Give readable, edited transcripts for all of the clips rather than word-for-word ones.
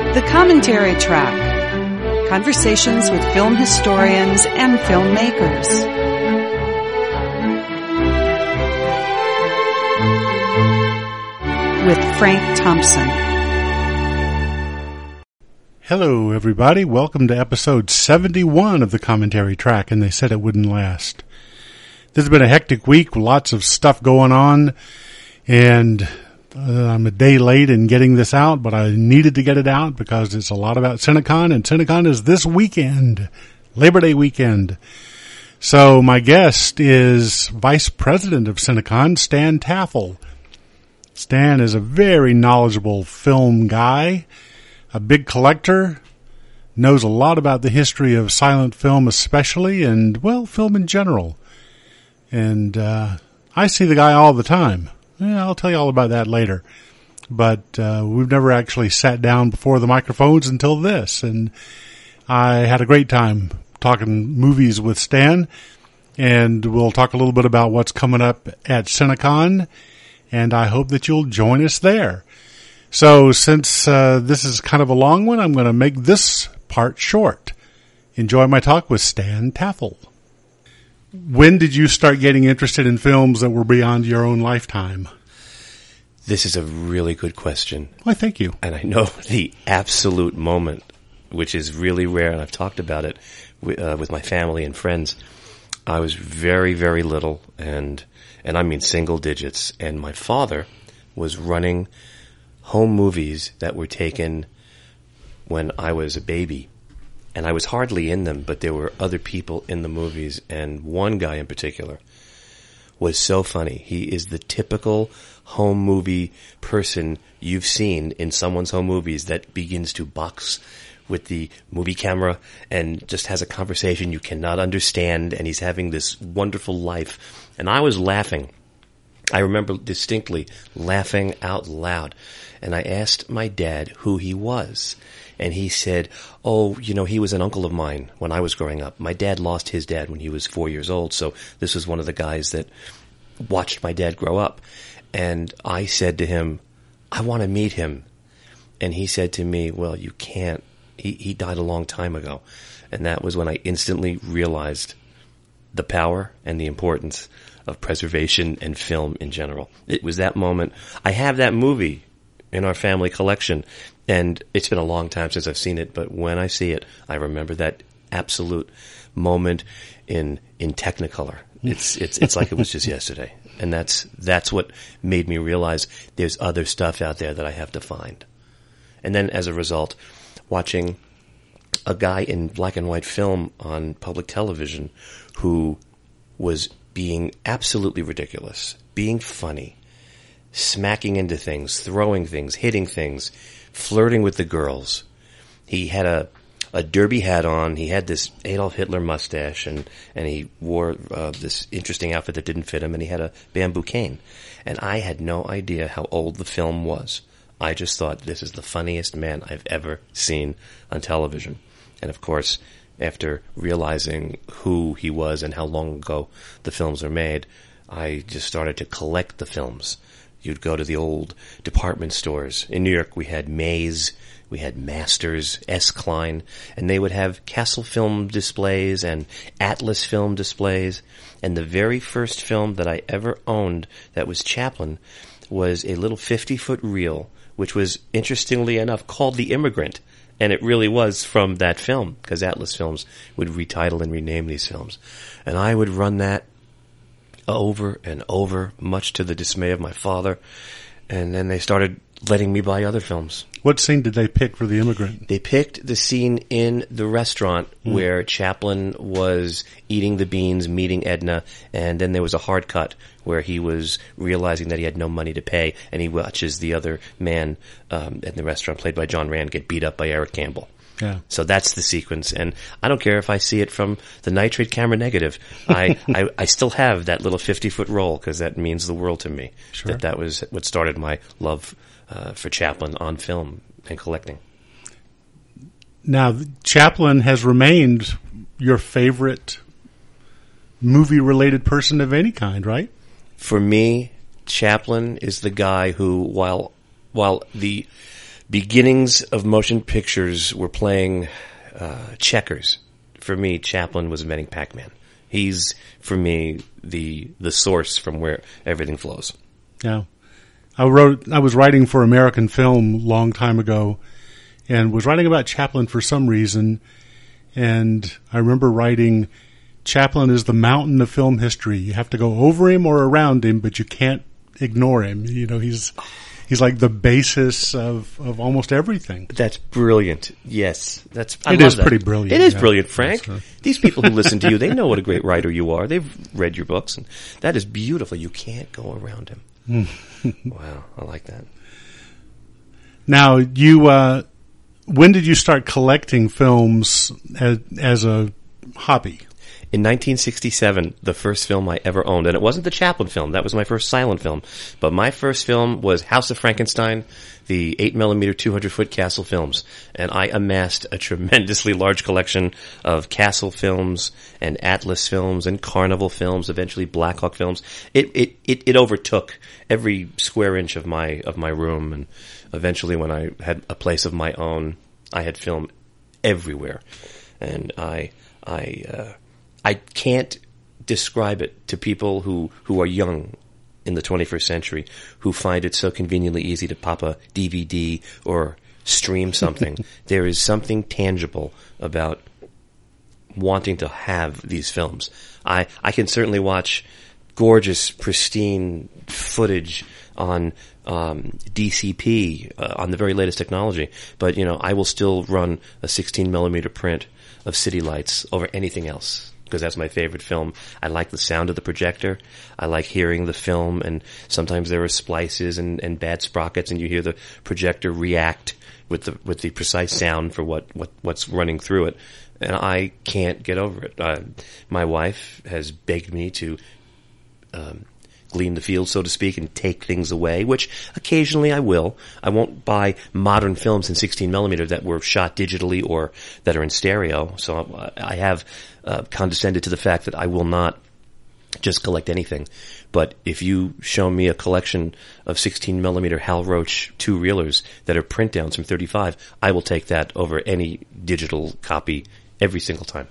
The Commentary Track. Conversations with film historians and filmmakers. With Frank Thompson. Hello, everybody. Welcome to episode 71 of The Commentary Track, and they said it wouldn't last. This has been a hectic week, lots of stuff going on, and I'm a day late in getting this out, but I needed to get it out because it's a lot about Cinecon, and Cinecon is this weekend, Labor Day weekend. So my guest is Vice President of Cinecon, Stan Taffel. Stan is a very knowledgeable film guy, a big collector, knows a lot about the history of silent film especially, and, well, film in general. And I see the guy all the time. Yeah, I'll tell you all about that later. But we've never actually sat down before the microphones until this. And I had a great time talking movies with Stan. And we'll talk a little bit about what's coming up at Cinecon. And I hope that you'll join us there. So since this is kind of a long one, I'm going to make this part short. Enjoy my talk with Stan Taffel. When did you start getting interested in films that were beyond your own lifetime? This is a really good question. Why, thank you. And I know the absolute moment, which is really rare, and I've talked about it with my family and friends. I was very, very little, and I mean single digits, and my father was running home movies that were taken when I was a baby. And I was hardly in them, but there were other people in the movies, and one guy in particular was so funny. He is the typical home movie person you've seen in someone's home movies that begins to box with the movie camera and just has a conversation you cannot understand, and he's having this wonderful life. And I was laughing. I remember distinctly laughing out loud. And I asked my dad who he was. And he said, oh, you know, he was an uncle of mine when I was growing up. My dad lost his dad when he was 4 years old, so this was one of the guys that watched my dad grow up. And I said to him, I want to meet him. And he said to me, well, you can't. He died a long time ago. And that was when I instantly realized the power and the importance of preservation and film in general. It was that moment. I have that movie in our family collection, and it's been a long time since I've seen it, but when I see it, I remember that absolute moment in Technicolor. It's like it was just yesterday. And that's what made me realize there's other stuff out there that I have to find. And then as a result, watching a guy in black and white film on public television who was being absolutely ridiculous, being funny, smacking into things, throwing things, hitting things, flirting with the girls. He had a derby hat on. He had this Adolf Hitler mustache, and he wore this interesting outfit that didn't fit him, and he had a bamboo cane. And I had no idea how old the film was. I just thought, this is the funniest man I've ever seen on television. And of course, after realizing who he was and how long ago the films are made, I just started to collect the films. You'd go to the old department stores. In New York, we had Mays, we had Masters, S. Klein, and they would have Castle film displays and Atlas film displays. And the very first film that I ever owned that was Chaplin was a little 50-foot reel, which was, interestingly enough, called The Immigrant. And it really was from that film, because Atlas Films would retitle and rename these films. And I would run that over and over, much to the dismay of my father. And then they started letting me buy other films. What scene did they pick for The Immigrant? They picked the scene in the restaurant where Chaplin was eating the beans, meeting Edna, and then there was a hard cut where he was realizing that he had no money to pay, and he watches the other man at the restaurant, played by John Rand, get beat up by Eric Campbell. Yeah. So that's the sequence, and I don't care if I see it from the nitrate camera negative. I still have that little 50-foot roll, because that means the world to me. Sure. That was what started my love for Chaplin on film and collecting. Now, Chaplin has remained your favorite movie-related person of any kind, right? For me, Chaplin is the guy who, while the beginnings of motion pictures were playing checkers. For me, Chaplin was inventing Pac-Man. He's, for me, the source from where everything flows. Yeah. I was writing for American Film a long time ago, and was writing about Chaplin for some reason, and I remember writing, Chaplin is the mountain of film history. You have to go over him or around him, but you can't ignore him. You know, he's like the basis of almost everything. That's brilliant. Yes. It is pretty brilliant. It is brilliant, Frank. These people who listen to you, they know what a great writer you are. They've read your books, and that is beautiful. You can't go around him. Wow, I like that. Now, when did you start collecting films as a hobby? In 1967, the first film I ever owned, and it wasn't the Chaplin film, that was my first silent film, but my first film was House of Frankenstein, the 8mm 200-foot Castle films, and I amassed a tremendously large collection of Castle films and Atlas films and Carnival films, eventually Blackhawk films. It overtook every square inch of my room, and eventually when I had a place of my own, I had film everywhere, and I can't describe it to people who are young in the 21st century, who find it so conveniently easy to pop a DVD or stream something. There is something tangible about wanting to have these films. I can certainly watch gorgeous, pristine footage on DCP, on the very latest technology, but, you know, I will still run a 16mm print of City Lights over anything else, because that's my favorite film. I like the sound of the projector. I like hearing the film, and sometimes there are splices and bad sprockets, and you hear the projector react with the precise sound for what's running through it. And I can't get over it. My wife has begged me to glean the field, so to speak, and take things away, which occasionally I will. I won't buy modern films in 16mm that were shot digitally or that are in stereo. So I have condescended to the fact that I will not just collect anything. But if you show me a collection of 16mm Hal Roach two-reelers that are print downs from 35, I will take that over any digital copy every single time.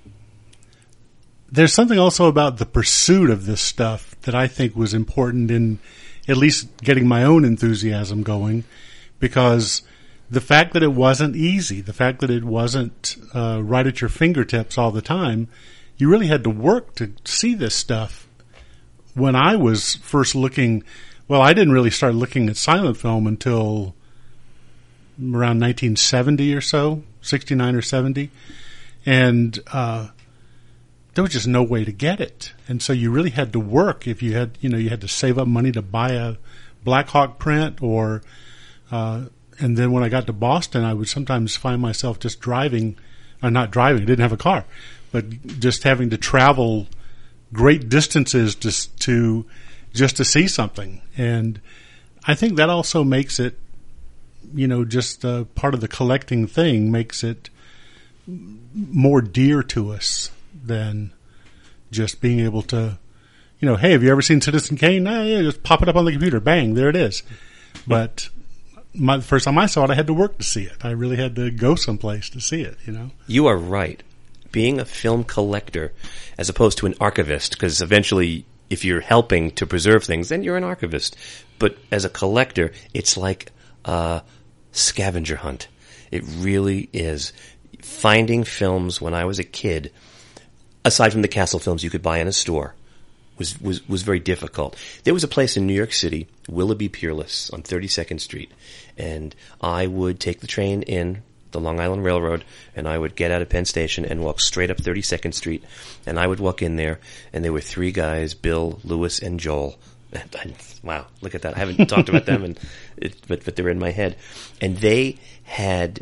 There's something also about the pursuit of this stuff that I think was important in at least getting my own enthusiasm going, because the fact that it wasn't easy, the fact that it wasn't right at your fingertips all the time, you really had to work to see this stuff. When I was first looking, well, I didn't really start looking at silent film until around 1970 or so, 69 or 70, and there was just no way to get it. And so you really had to work. If you had, you had to save up money to buy a Blackhawk print, or, and then when I got to Boston, I would sometimes find myself just driving, not driving, I didn't have a car, but just having to travel great distances just to see something. And I think that also makes it, just part of the collecting thing, makes it more dear to us than just being able to, hey, have you ever seen Citizen Kane? Yeah, just pop it up on the computer. Bang, there it is. But the first time I saw it, I had to work to see it. I really had to go someplace to see it, You are right. Being a film collector as opposed to an archivist, because eventually if you're helping to preserve things, then you're an archivist. But as a collector, it's like a scavenger hunt. It really is. Finding films when I was a kid, aside from the Castle films you could buy in a store, was very difficult. There was a place in New York City, Willoughby Peerless, on 32nd Street, and I would take the train in the Long Island Railroad, and I would get out of Penn Station and walk straight up 32nd Street, and I would walk in there, and there were three guys, Bill, Louis, and Joel. Wow, look at that. I haven't talked about them, but they're in my head. And they had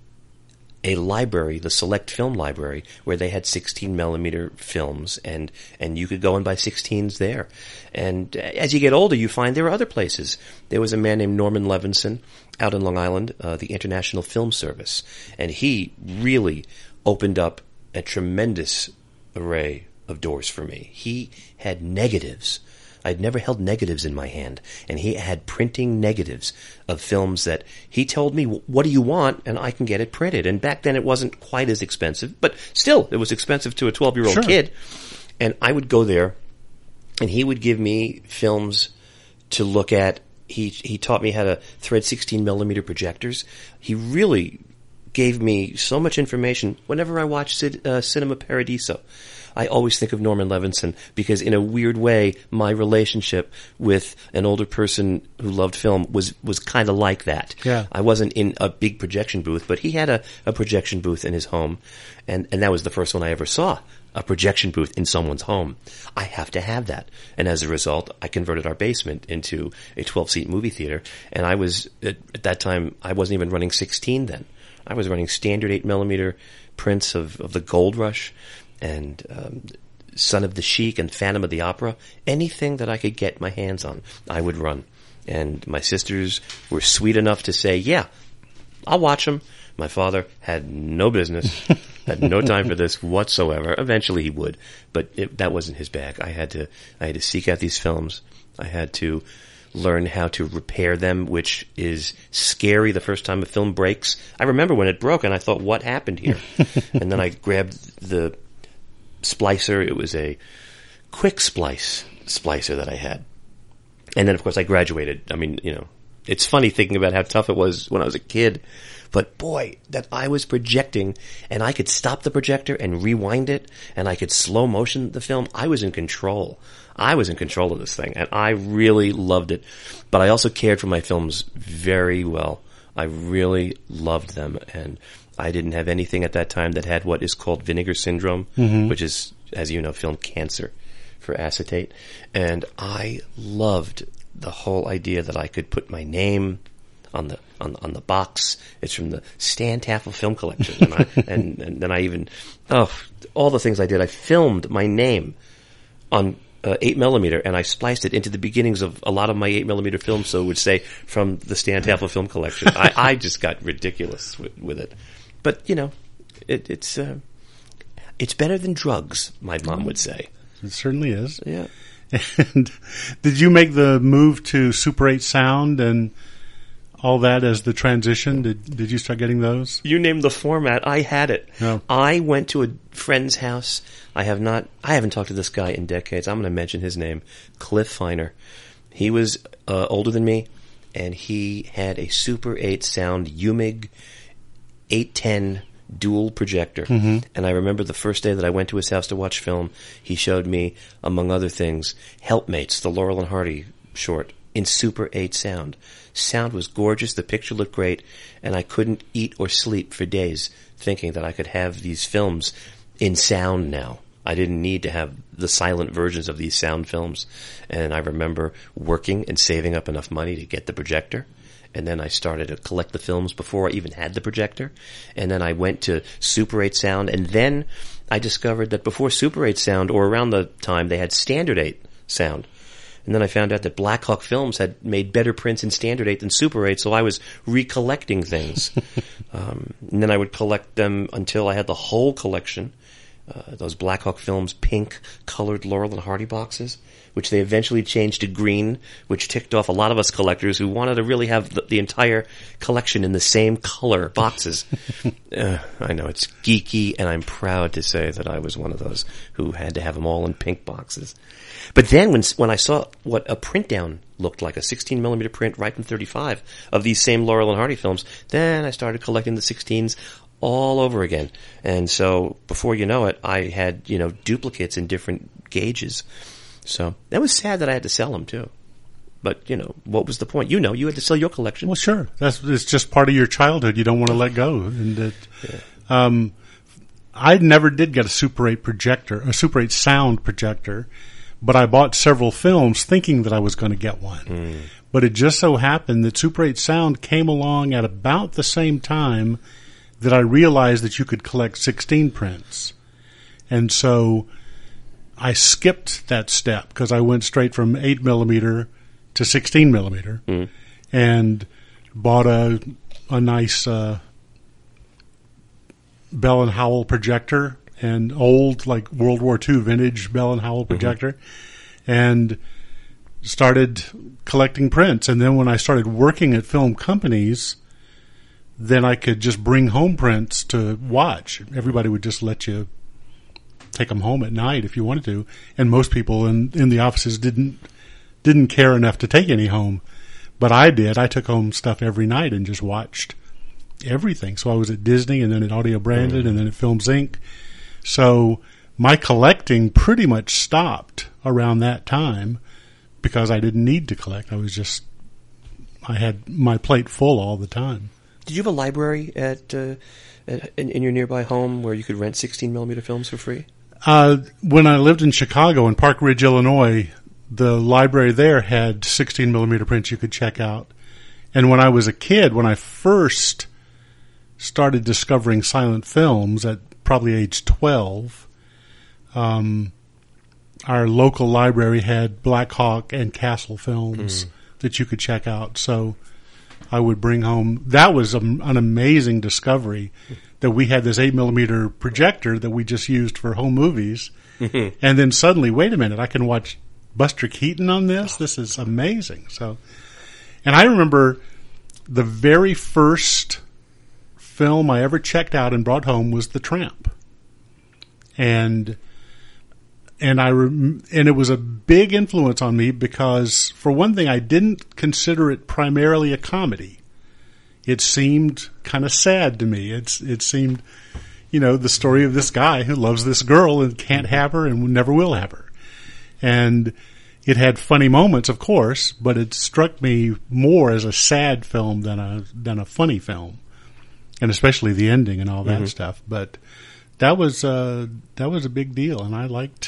a library, the Select Film Library, where they had 16mm films, and you could go and buy 16s there. And as you get older, you find there are other places. There was a man named Norman Levinson out in Long Island, the International Film Service, and he really opened up a tremendous array of doors for me. He had negatives. I'd never held negatives in my hand, and he had printing negatives of films that he told me, what do you want? And I can get it printed. And back then it wasn't quite as expensive, but still, it was expensive to a 12-year-old Sure. kid. And I would go there, and he would give me films to look at. He taught me how to thread 16 millimeter projectors. He really gave me so much information. Whenever I watch Cinema Paradiso, I always think of Norman Levinson, because in a weird way, my relationship with an older person who loved film was kind of like that. Yeah. I wasn't in a big projection booth, but he had a projection booth in his home, and that was the first one I ever saw, a projection booth in someone's home. I have to have that. And as a result, I converted our basement into a 12-seat movie theater, and I was, at that time, I wasn't even running 16 then. I was running standard 8mm prints of the Gold Rush and Son of the Sheik and Phantom of the Opera. Anything that I could get my hands on, I would run. And my sisters were sweet enough to say, yeah, I'll watch them. My father had no business, had no time for this whatsoever. Eventually he would, but that wasn't his bag. I had to seek out these films. I had to learn how to repair them, which is scary the first time a film breaks. I remember when it broke and I thought, what happened here? And then I grabbed the splicer. It was a quick splicer that I had. And then of course I graduated. I mean, it's funny thinking about how tough it was when I was a kid, but boy, that I was projecting and I could stop the projector and rewind it and I could slow motion the film. I was in control. I was in control of this thing, and I really loved it. But I also cared for my films very well. I really loved them, and I didn't have anything at that time that had what is called vinegar syndrome, which is, as you know, film cancer for acetate. And I loved the whole idea that I could put my name on the box. It's from the Stan Taffel Film Collection, and then I even all the things I did. I filmed my name on 8mm, and I spliced it into the beginnings of a lot of my 8mm films, so it would say from the Stan Taffel Film Collection. I just got ridiculous with it. But, it's better than drugs, my mom would say. It certainly is. Yeah. And did you make the move to Super 8 sound and all that as the transition? Did you start getting those? You named the format. I had it. No. I went to a friend's house. I haven't talked to this guy in decades. I'm going to mention his name, Cliff Feiner. He was older than me, and he had a Super 8 sound UMIG 810 dual projector. And I remember the first day that I went to his house to watch film, he showed me, among other things, Helpmates, the Laurel and Hardy short, in Super 8 sound. Sound was gorgeous, the picture looked great, and I couldn't eat or sleep for days thinking that I could have these films in sound now. I didn't need to have the silent versions of these sound films. And I remember working and saving up enough money to get the projector. And then I started to collect the films before I even had the projector. And then I went to Super 8 sound, and then I discovered that before Super 8 sound, or around the time, they had Standard 8 sound. And then I found out that Blackhawk Films had made better prints in Standard 8 than Super 8, so I was recollecting things. And then I would collect them until I had the whole collection, those Blackhawk Films pink colored Laurel and Hardy boxes, which they eventually changed to green, which ticked off a lot of us collectors who wanted to really have the entire collection in the same color boxes. I know, it's geeky, and I'm proud to say that I was one of those who had to have them all in pink boxes. But then when I saw what a print down looked like, a 16mm print right from 35 of these same Laurel and Hardy films, then I started collecting the 16s all over again. And so before you know it, I had, duplicates in different gauges. So that was sad that I had to sell them too. But, what was the point? You had to sell your collection. Well, sure. It's just part of your childhood. You don't want to let go. And I never did get a Super 8 projector, a Super 8 sound projector, but I bought several films thinking that I was going to get one. But it just so happened that Super 8 sound came along at about the same time that I realized that you could collect 16 prints. And so I skipped that step because I went straight from 8mm to 16mm and bought a nice Bell and Howell projector, an old, like World War II vintage Bell and Howell projector, and started collecting prints. And then when I started working at film companies, then I could just bring home prints to watch. Everybody would just let you take them home at night if you wanted to. And most people in the offices didn't care enough to take any home. But I did. I took home stuff every night and just watched everything. So I was at Disney and then at Audio Branded and then at Films Inc. So my collecting pretty much stopped around that time because I didn't need to collect. I had my plate full all the time. Did you have a library in your nearby home where you could rent 16mm films for free? When I lived in Chicago, in Park Ridge, Illinois, the library there had 16mm prints you could check out. And when I was a kid, when I first started discovering silent films at probably age 12, our local library had Black Hawk and Castle films that you could check out. So I would bring home. That was an amazing discovery that we had this 8mm projector that we just used for home movies. And then suddenly, wait a minute, I can watch Buster Keaton on this? This is amazing. So, and I remember the very first film I ever checked out and brought home was The Tramp. And it was a big influence on me because, for one thing, I didn't consider it primarily a comedy. It seemed kind of sad to me. It seemed, the story of this guy who loves this girl and can't have her and never will have her. And it had funny moments, of course, but it struck me more as a sad film than a funny film, and especially the ending and all that stuff. But that was a big deal, and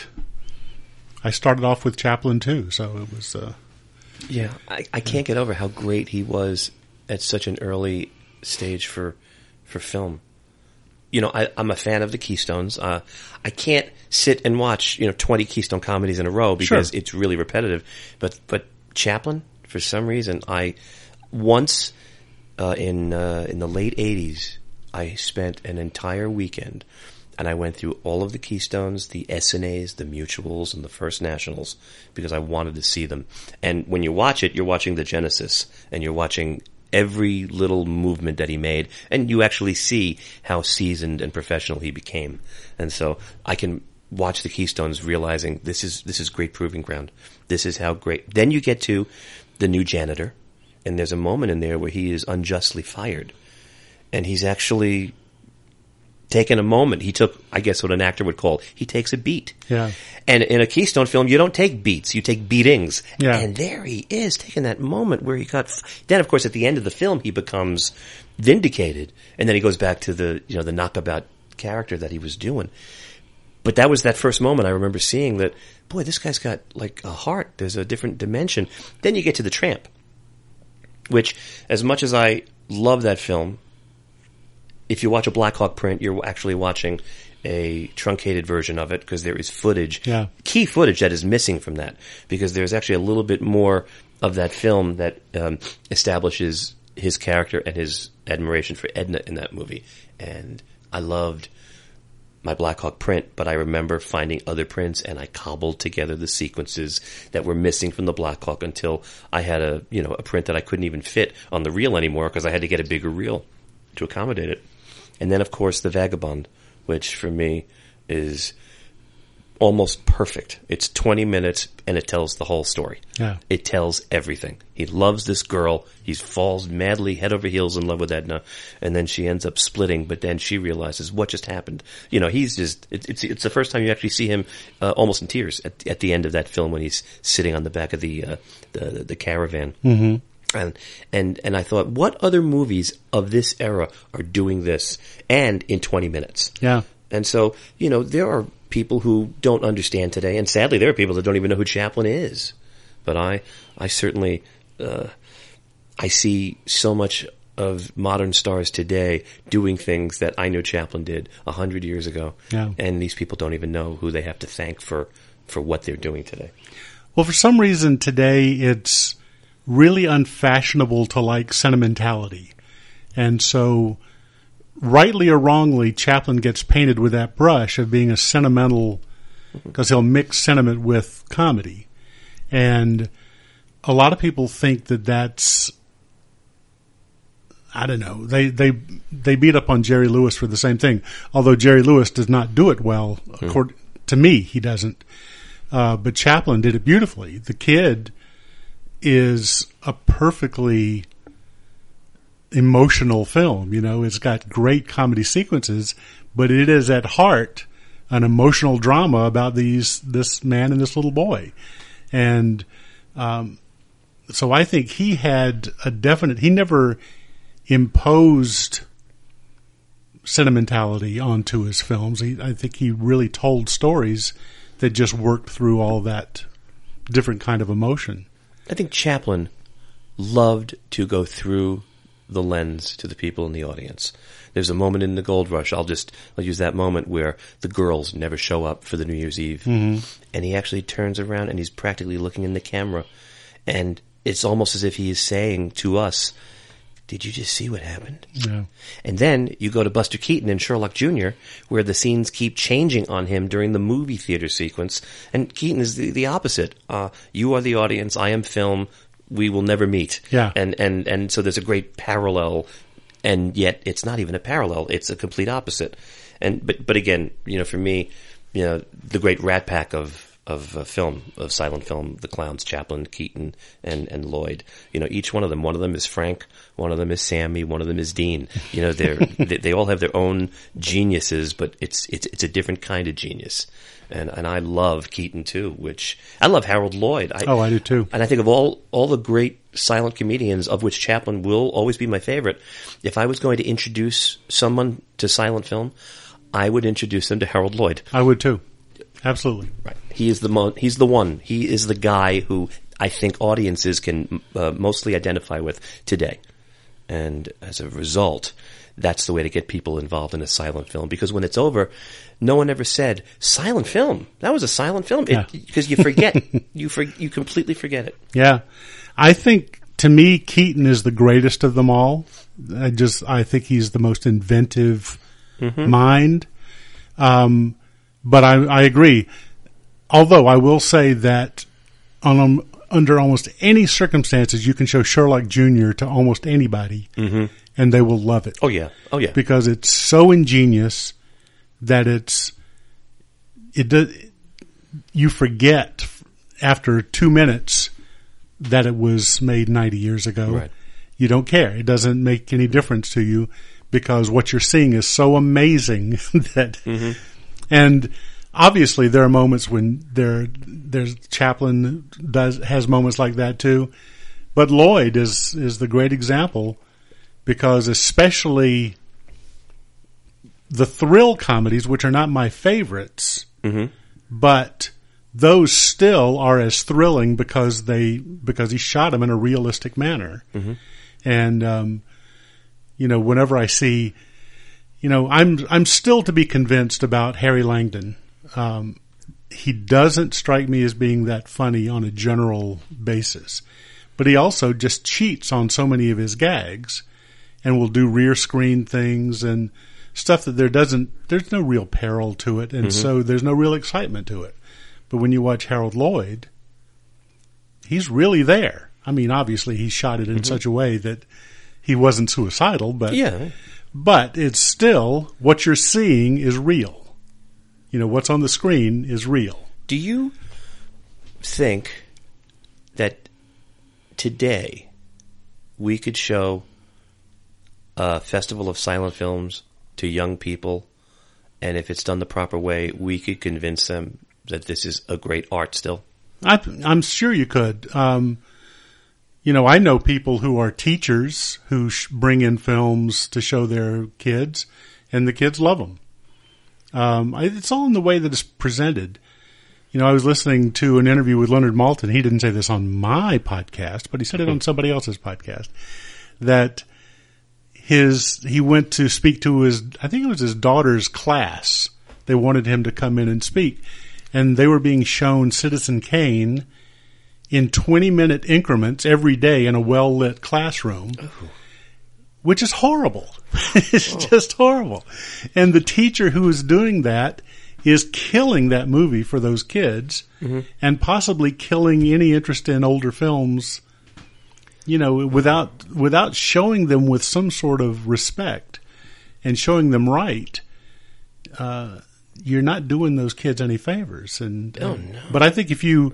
I started off with Chaplin too, so it was. I can't get over how great he was at such an early stage for film. I'm a fan of the Keystones. I can't sit and watch 20 Keystone comedies in a row because it's really repetitive. But Chaplin, for some reason, I once in the late '80s, I spent an entire weekend. And I went through all of the Keystones, the SNAs, the Mutuals, and the First Nationals because I wanted to see them. And when you watch it, you're watching the Genesis, and you're watching every little movement that he made, and you actually see how seasoned and professional he became. And so I can watch the Keystones realizing this is great proving ground. This is how great. Then you get to the new janitor, and there's a moment in there where he is unjustly fired. And he's actually taken a moment. He took, I guess what an actor would call, he takes a beat. Yeah. And in a Keystone film, you don't take beats, you take beatings. Yeah. And there he is, taking that moment where he then of course at the end of the film, he becomes vindicated. And then he goes back to the knockabout character that he was doing. But that was that first moment I remember seeing that, boy, this guy's got like a heart. There's a different dimension. Then you get to The Tramp, which, as much as I love that film, if you watch a Black Hawk print, you're actually watching a truncated version of it because there is footage, key footage that is missing from that, because there's actually a little bit more of that film that establishes his character and his admiration for Edna in that movie. And I loved my Black Hawk print, but I remember finding other prints and I cobbled together the sequences that were missing from the Black Hawk until I had a print that I couldn't even fit on the reel anymore because I had to get a bigger reel to accommodate it. And then, of course, The Vagabond, which for me is almost perfect. It's 20 minutes and it tells the whole story. Yeah. It tells everything. He loves this girl. He falls madly head over heels in love with Edna, and then she ends up splitting, but then she realizes what just happened. He's just, it's the first time you actually see him almost in tears at the end of that film when he's sitting on the back of the caravan. Mm-hmm. And I thought, what other movies of this era are doing this and in 20 minutes? Yeah. And so, there are people who don't understand today, and sadly there are people that don't even know who Chaplin is. But I certainly, I see so much of modern stars today doing things that I know Chaplin did 100 years ago. Yeah. And these people don't even know who they have to thank for what they're doing today. Well, for some reason today it's really unfashionable to like sentimentality. And so, rightly or wrongly, Chaplin gets painted with that brush of being a sentimental, because he'll mix sentiment with comedy. And a lot of people think that that's, I don't know, they beat up on Jerry Lewis for the same thing, although Jerry Lewis does not do it well. To me, he doesn't. But Chaplin did it beautifully. The Kid is a perfectly emotional film. You know, it's got great comedy sequences, but it is at heart an emotional drama about this man and this little boy. And so I think he had he never imposed sentimentality onto his films. I think he really told stories that just worked through all that different kind of emotion. I think Chaplin loved to go through the lens to the people in the audience. There's a moment in The Gold Rush, I'll use that moment where the girls never show up for the New Year's Eve. Mm-hmm. And he actually turns around and he's practically looking in the camera. And it's almost as if he is saying to us, did you just see what happened? Yeah. And then you go to Buster Keaton and Sherlock Jr., where the scenes keep changing on him during the movie theater sequence. And Keaton is the opposite. You are the audience, I am film, we will never meet. Yeah. And so there's a great parallel, and yet it's not even a parallel, it's a complete opposite. But again, for me, the great Rat Pack of silent film, the clowns, Chaplin, Keaton, and Lloyd. Each one of them is Frank, one of them is Sammy, one of them is Dean. They all have their own geniuses, but it's a different kind of genius. And I love Keaton too, which I love Harold Lloyd. I do too. And I think of all the great silent comedians, of which Chaplin will always be my favorite. If I was going to introduce someone to silent film, I would introduce them to Harold Lloyd. I would too. Absolutely. Right. He's the one. He is the guy who I think audiences can mostly identify with today. And as a result, that's the way to get people involved in a silent film. Because when it's over, no one ever said, silent film. That was a silent film. Yeah. Because you forget. You completely forget it. Yeah. I think, to me, Keaton is the greatest of them all. I think he's the most inventive mind. But I agree. Although I will say that under almost any circumstances, you can show Sherlock Jr. to almost anybody, and they will love it. Oh yeah, because it's so ingenious that you forget after 2 minutes that it was made 90 years ago. Right. You don't care. It doesn't make any difference to you because what you're seeing is so amazing that. And obviously, there are moments when there's Chaplin has moments like that too, but Lloyd is the great example because especially the thrill comedies, which are not my favorites, but those still are as thrilling because he shot them in a realistic manner, and whenever I see. I'm still to be convinced about Harry Langdon. He doesn't strike me as being that funny on a general basis, but he also just cheats on so many of his gags and will do rear screen things and stuff that there's no real peril to it. And so there's no real excitement to it. But when you watch Harold Lloyd, he's really there. I mean, obviously he shot it in such a way that he wasn't suicidal, but yeah. But it's still, what you're seeing is real. What's on the screen is real. Do you think that today we could show a festival of silent films to young people, and if it's done the proper way, we could convince them that this is a great art still? I'm sure you could. I know people who are teachers who bring in films to show their kids, and the kids love them. It's all in the way that it's presented. I was listening to an interview with Leonard Maltin. He didn't say this on my podcast, but he said it on somebody else's podcast, that he went to speak to I think it was his daughter's class. They wanted him to come in and speak, and they were being shown Citizen Kane in 20-minute increments every day in a well-lit classroom, which is horrible. It's just horrible. And the teacher who was doing that is killing that movie for those kids, and possibly killing any interest in older films. Without showing them with some sort of respect and showing them right, you're not doing those kids any favors. But I think if you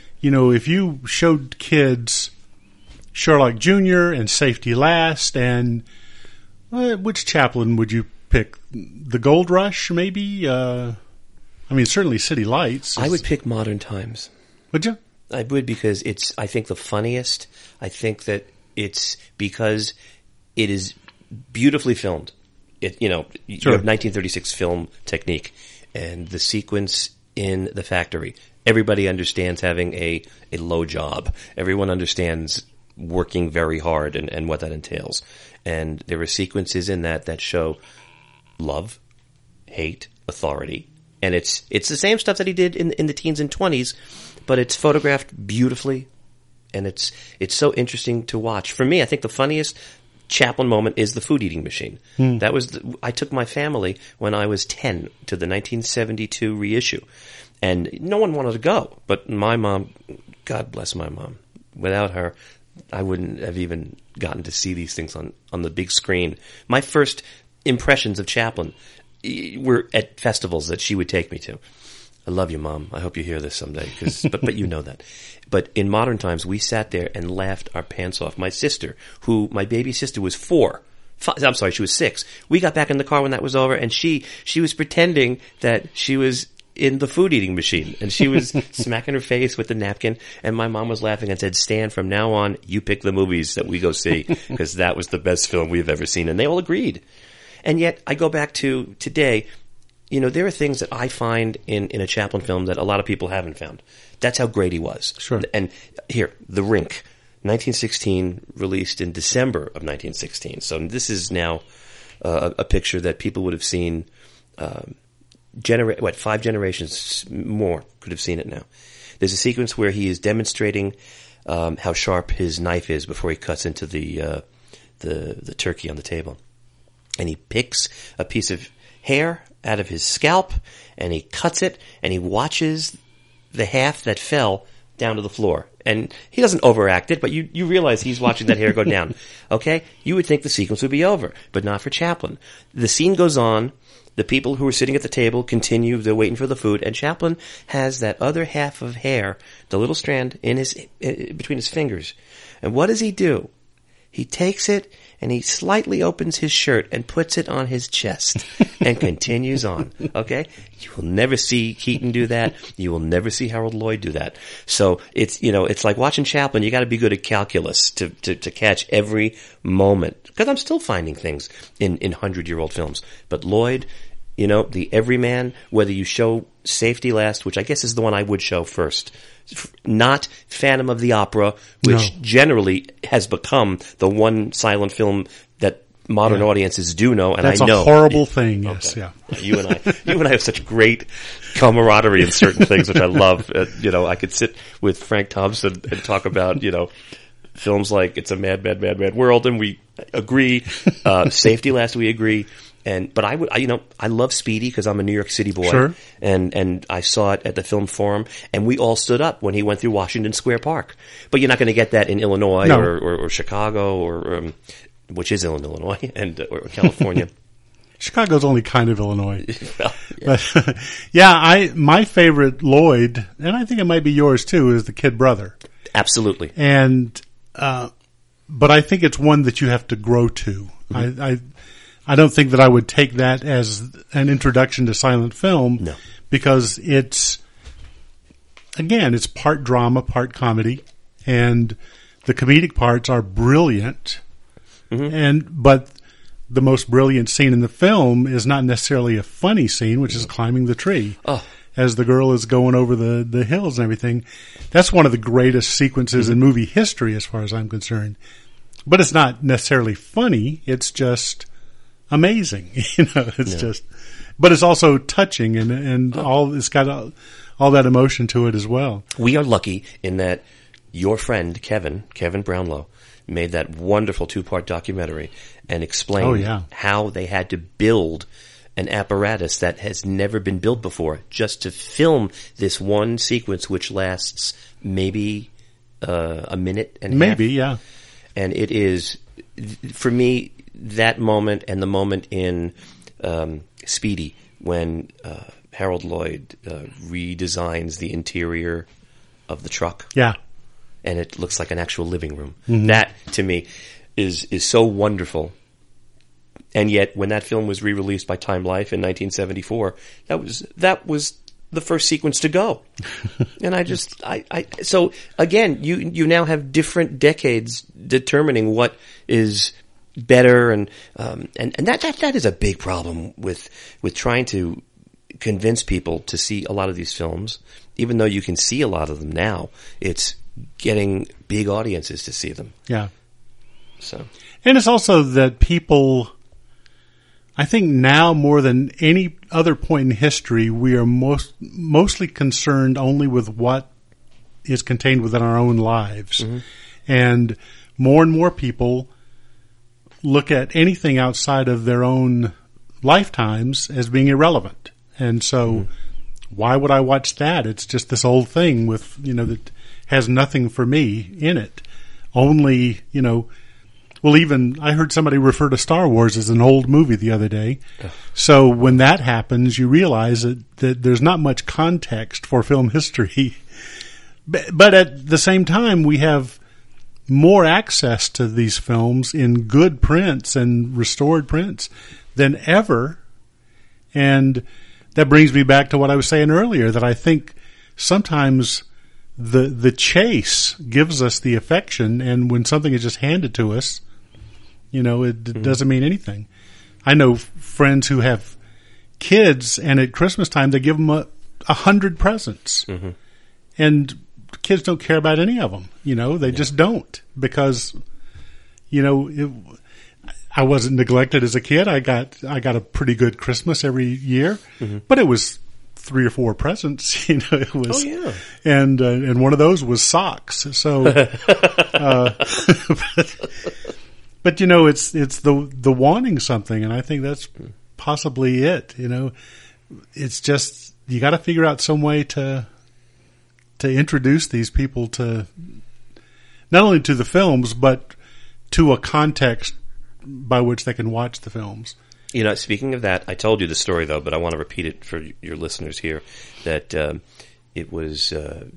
showed kids Sherlock Jr. and Safety Last, and which Chaplin would you pick? The Gold Rush, maybe? Certainly City Lights. I would pick Modern Times. Would you? I would, because it's, I think, the funniest. I think that it's because it is beautifully filmed. You have 1936 film technique, and the sequence in the factory. Everybody understands having a low job. Everyone understands working very hard and what that entails. And there are sequences in that show love, hate, authority. And it's the same stuff that he did in the teens and 20s, but it's photographed beautifully, and it's so interesting to watch. For me, I think the funniest Chaplin moment is the food eating machine. That was I took my family when I was 10 to the 1972 reissue, and no one wanted to go, but my mom, God bless my mom, without her, I wouldn't have even gotten to see these things on the big screen. My first impressions of Chaplin were at festivals that she would take me to. I love you, Mom. I hope you hear this someday, but you know that. But in Modern Times, we sat there and laughed our pants off. My sister, my baby sister was 4. She was 6. We got back in the car when that was over, and she was pretending that she was in the food eating machine, and she was smacking her face with the napkin, and my mom was laughing and said, Stan, from now on, you pick the movies that we go see, because that was the best film we've ever seen. And they all agreed. And yet, I go back to today, there are things that I find in a Chaplin film that a lot of people haven't found. That's how great he was. Sure. And here, The Rink, 1916, released in December of 1916. So this is now a picture that people would have seen, 5 generations more could have seen it now. There's a sequence where he is demonstrating how sharp his knife is before he cuts into the turkey on the table. And he picks a piece of hair out of his scalp, and he cuts it, and he watches the half that fell down to the floor. And he doesn't overact it, but you realize he's watching that hair go down. Okay? You would think the sequence would be over, but not for Chaplin. The scene goes on. The people who are sitting at the table continue. They're waiting for the food, and Chaplin has that other half of hair, the little strand, between his fingers. And what does he do? He takes it, and he slightly opens his shirt and puts it on his chest and continues on. Okay? You will never see Keaton do that. You will never see Harold Lloyd do that. So it's like watching Chaplin. You got to be good at calculus to catch every moment. Because I'm still finding things in 100-year-old films. But Lloyd, the everyman, whether you show Safety Last, which I guess is the one I would show first, not Phantom of the Opera, which generally has become the one silent film that modern audiences do know, and that's I know. That's a horrible thing, yes, okay. Yeah. You and I have such great camaraderie in certain things, which I love. I could sit with Frank Thompson and talk about, films like It's a Mad, Mad, Mad, Mad World, and we agree. Safety Last, we agree. But I love Speedy because I'm a New York City boy. Sure. And I saw it at the Film Forum, and we all stood up when he went through Washington Square Park. But you're not going to get that in Illinois or Chicago or which is Illinois or California. Chicago's only kind of Illinois. Well, yeah. But my favorite Lloyd, and I think it might be yours too, is The Kid Brother. Absolutely. And but I think it's one that you have to grow to. Mm-hmm. I don't think that I would take that as an introduction to silent film. No. Because it's part drama, part comedy, and the comedic parts are brilliant. Mm-hmm. But the most brilliant scene in the film is not necessarily a funny scene, which is climbing the tree. Oh. As the girl is going over the hills and everything. That's one of the greatest sequences in movie history as far as I'm concerned. But it's not necessarily funny. It's just amazing. But it's also touching and it's got all that emotion to it as well. We are lucky in that your friend, Kevin Brownlow, made that wonderful 2-part documentary and explained how they had to build an apparatus that has never been built before just to film this one sequence, which lasts maybe a minute and a half. Maybe, yeah. And it is, for me, that moment and the moment in Speedy when Harold Lloyd redesigns the interior of the truck. Yeah. And it looks like an actual living room. Mm-hmm. That, to me, is so wonderful. And yet, when that film was re-released by Time Life in 1974, that was the first sequence to go. And so again, you now have different decades determining what is better, and that is a big problem with trying to convince people to see a lot of these films. Even though you can see a lot of them now, it's getting big audiences to see them. Yeah. So, and it's also that people, I think now more than any other point in history, we are mostly concerned only with what is contained within our own lives. Mm-hmm. And more people look at anything outside of their own lifetimes as being irrelevant. And so why would I watch that? It's just this old thing with, that has nothing for me in it. Only, well, even I heard somebody refer to Star Wars as an old movie the other day. So when that happens, you realize that there's not much context for film history. But at the same time, we have more access to these films in good prints and restored prints than ever. And that brings me back to what I was saying earlier, that I think sometimes the chase gives us the affection, and when something is just handed to us, it doesn't mean anything. I know friends who have kids, and at Christmas time they give them 100 presents. Mm-hmm. And kids don't care about any of them. They just don't, because, I wasn't neglected as a kid. I got a pretty good Christmas every year, but it was 3 or 4 presents. It was. Oh yeah. And one of those was socks. So, but it's the wanting something, and I think that's possibly it. It's just you got to figure out some way to introduce these people to not only to the films, but to a context by which they can watch the films. Speaking of that, I told you the story though, but I want to repeat it for your listeners here, that it was I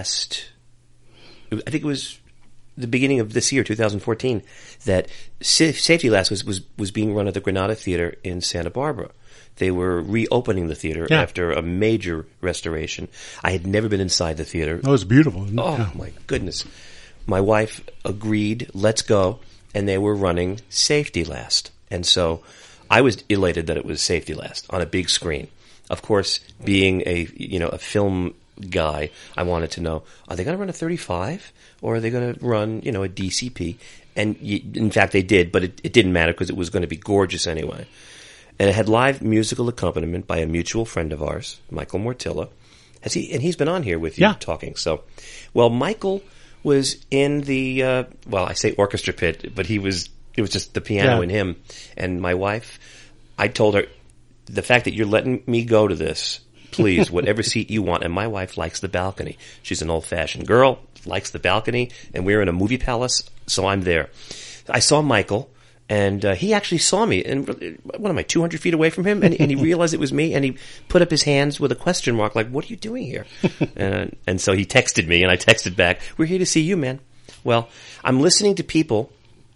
think it was the beginning of this year, 2014, that Safety Last was being run at the Granada Theater in Santa Barbara. They were reopening the theater after a major restoration. I had never been inside the theater. Oh, it was beautiful. Oh, my goodness. My wife agreed, let's go, and they were running Safety Last. And so I was elated that it was Safety Last on a big screen. Of course, being a film guy, I wanted to know, are they going to run a 35 or are they going to run, a DCP? And in fact, they did, but it didn't matter because it was going to be gorgeous anyway. And it had live musical accompaniment by a mutual friend of ours, Michael Mortilla. And he's been on here with you talking. So, Michael was in the, I say orchestra pit, but it was just the piano and him. And my wife, I told her, the fact that you're letting me go to this, please, whatever seat you want. And my wife likes the balcony. She's an old-fashioned girl, likes the balcony, and we're in a movie palace, so I'm there. I saw Michael, and he actually saw me. And what am I, 200 feet away from him? And he realized it was me, and he put up his hands with a question mark, like, what are you doing here? And so he texted me, and I texted back, we're here to see you, man. Well, I'm listening to people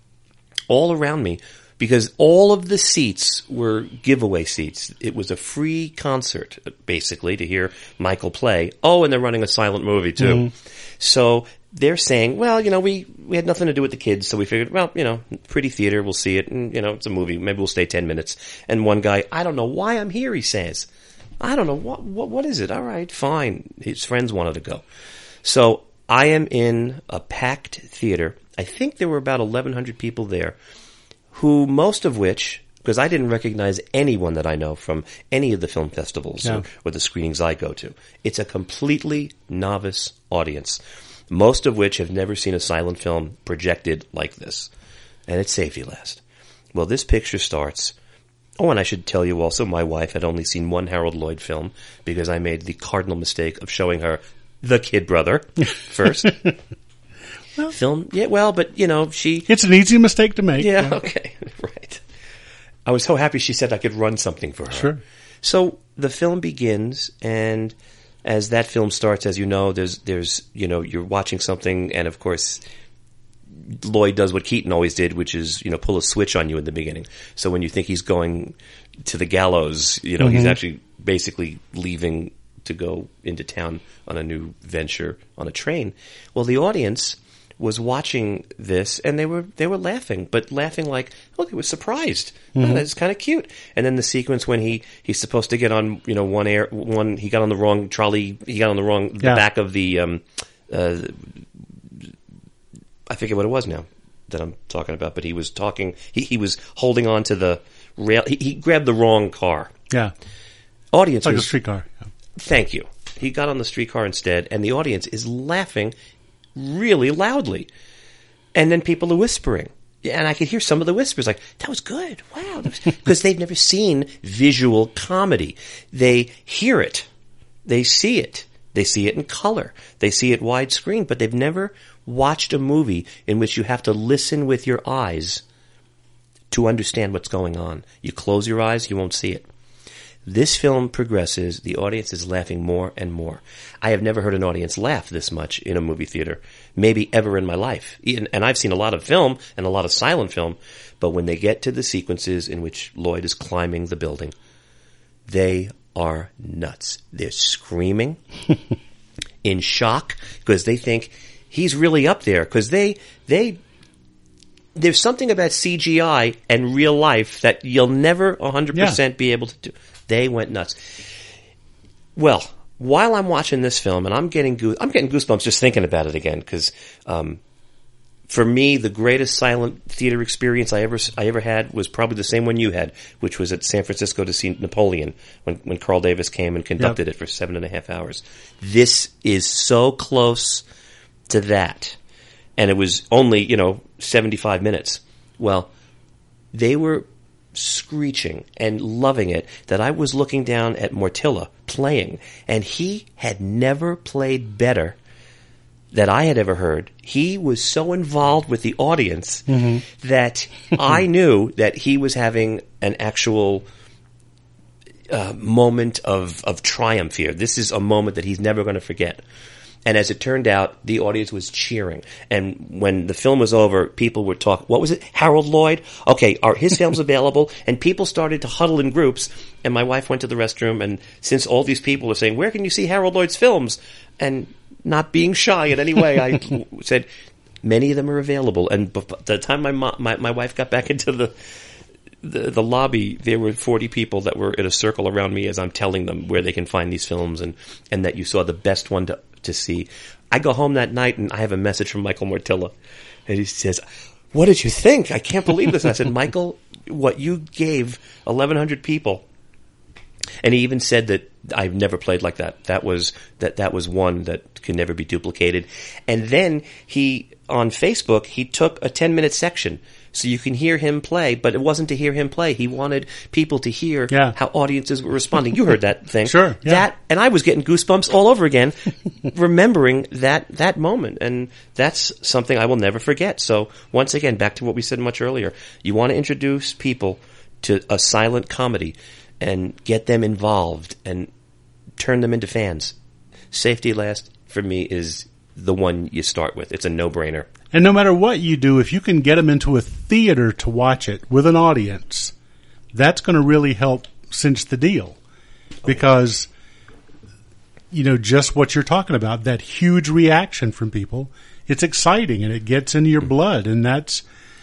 all around me, because all of the seats were giveaway seats. It was a free concert, basically, to hear Michael play. Oh, and they're running a silent movie, too. Mm-hmm. So they're saying, we had nothing to do with the kids, so we figured, pretty theater, we'll see it, and, it's a movie. Maybe we'll stay 10 minutes. And one guy, I don't know why I'm here, he says. I don't know, what is it? All right, fine. His friends wanted to go. So I am in a packed theater. I think there were about 1,100 people there, who most of which, because I didn't recognize anyone that I know from any of the film festivals or the screenings I go to. It's a completely novice audience, most of which have never seen a silent film projected like this. And it's Safety Last. Well, this picture starts, Oh, and I should tell you also, my wife had only seen one Harold Lloyd film because I made the cardinal mistake of showing her The Kid Brother first. Film, yeah, well, but, you know, It's an easy mistake to make. Yeah, okay, right. I was so happy she said I could run something for her. Sure. So the film begins, and as that film starts, as you know, there's you know, you're watching something, and of course, Lloyd does what Keaton always did, which is, you know, pull a switch on you in the beginning. So when you think he's going to the gallows, you know, he's actually basically leaving to go into town on a new venture on a train. Well, the audience was watching this, and they were laughing, but laughing like, look, they were surprised. Oh, that's kind of cute. And then the sequence when he's supposed to get on, you know, he got on the wrong trolley, he got on the back of the, I forget what it was now that I'm talking about, but he was talking, he was holding on to the rail, he grabbed the wrong car. Yeah. Audience Like was, a streetcar. Yeah. Thank you. He got on the streetcar instead, and the audience is laughing really loudly. And then people are whispering. And I could hear some of the whispers like, that was good. Wow. Because they've never seen visual comedy. They hear it. They see it. They see it in color. They see it widescreen, but they've never watched a movie in which you have to listen with your eyes to understand what's going on. You close your eyes, you won't see it. This film progresses. The audience is laughing more and more. I have never heard an audience laugh this much in a movie theater, maybe ever in my life. And I've seen a lot of film and a lot of silent film, but when they get to the sequences in which Lloyd is climbing the building, they are nuts. They're screaming in shock because they think he's really up there, because there's something about CGI and real life that you'll never 100% be able to do. They went nuts. Well, while I'm watching this film, and I'm getting goosebumps just thinking about it again, because for me, the greatest silent theater experience I ever had was probably the same one you had, which was at San Francisco to see Napoleon when Carl Davis came and conducted it for 7.5 hours. This is so close to that, and it was only 75 minutes. Well, they were screeching and loving it that I was looking down at Mortilla playing, and he had never played better that I had ever heard. He was so involved with the audience that I knew that he was having an actual moment of triumph here. This is a moment that he's never going to forget. And as it turned out, the audience was cheering. And when the film was over, people were talking, what was it? Harold Lloyd? Okay, are his films available? And people started to huddle in groups. And my wife went to the restroom. And since all these people are saying, where can you see Harold Lloyd's films? And not being shy in any way, I said, many of them are available. And by the time my wife got back into the lobby, there were 40 people that were in a circle around me as I'm telling them where they can find these films and that you saw the best one to see. I go home that night and I have a message from Michael Mortilla, and he says, what did you think? I can't believe this. And I said, Michael, what you gave 1,100 people, and he even said that I've never played like that. That was one that can never be duplicated. And then on Facebook, he took a 10-minute section so you can hear him play, but it wasn't to hear him play. He wanted people to hear how audiences were responding. You heard that thing. Sure. Yeah. And I was getting goosebumps all over again, remembering that moment. And that's something I will never forget. So once again, back to what we said much earlier. You want to introduce people to a silent comedy and get them involved and turn them into fans. Safety Last, for me, is the one you start with. It's a no-brainer. And no matter what you do, if you can get them into a theater to watch it with an audience, that's going to really help cinch the deal. Because, just what you're talking about, that huge reaction from people, it's exciting and it gets into your blood. And that's,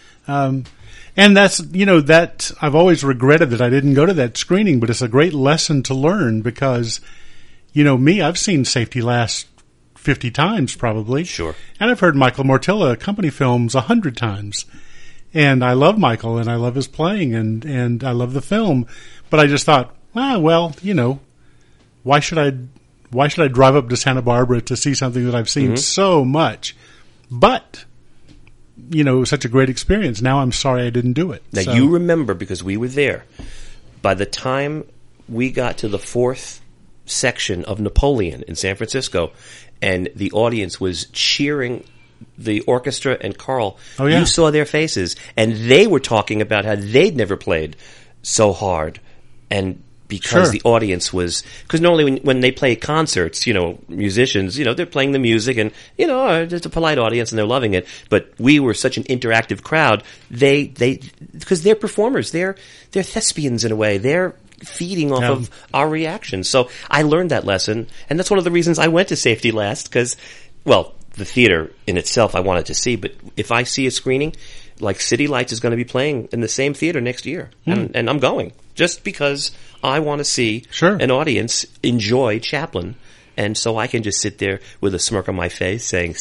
that I've always regretted that I didn't go to that screening, but it's a great lesson to learn because, me, I've seen Safety Last 50 times probably. Sure. And I've heard Michael Mortilla company films 100 times. And I love Michael and I love his playing and I love the film. But I just thought, why should I drive up to Santa Barbara to see something that I've seen so much? But, it was such a great experience. Now I'm sorry I didn't do it. Now you remember, because we were there, by the time we got to the fourth section of Napoleon in San Francisco, and the audience was cheering the orchestra and Carl, you saw their faces, and they were talking about how they'd never played so hard, and because the audience was, because normally when they play concerts, musicians, they're playing the music and, it's a polite audience and they're loving it. But we were such an interactive crowd. Because they're performers. They're thespians in a way. They're feeding off of our reactions. So I learned that lesson. And that's one of the reasons I went to Safety Last, because, the theater in itself I wanted to see. But if I see a screening, like City Lights is going to be playing in the same theater next year. And I'm going. Just because I want to see an audience enjoy Chaplin, and so I can just sit there with a smirk on my face saying,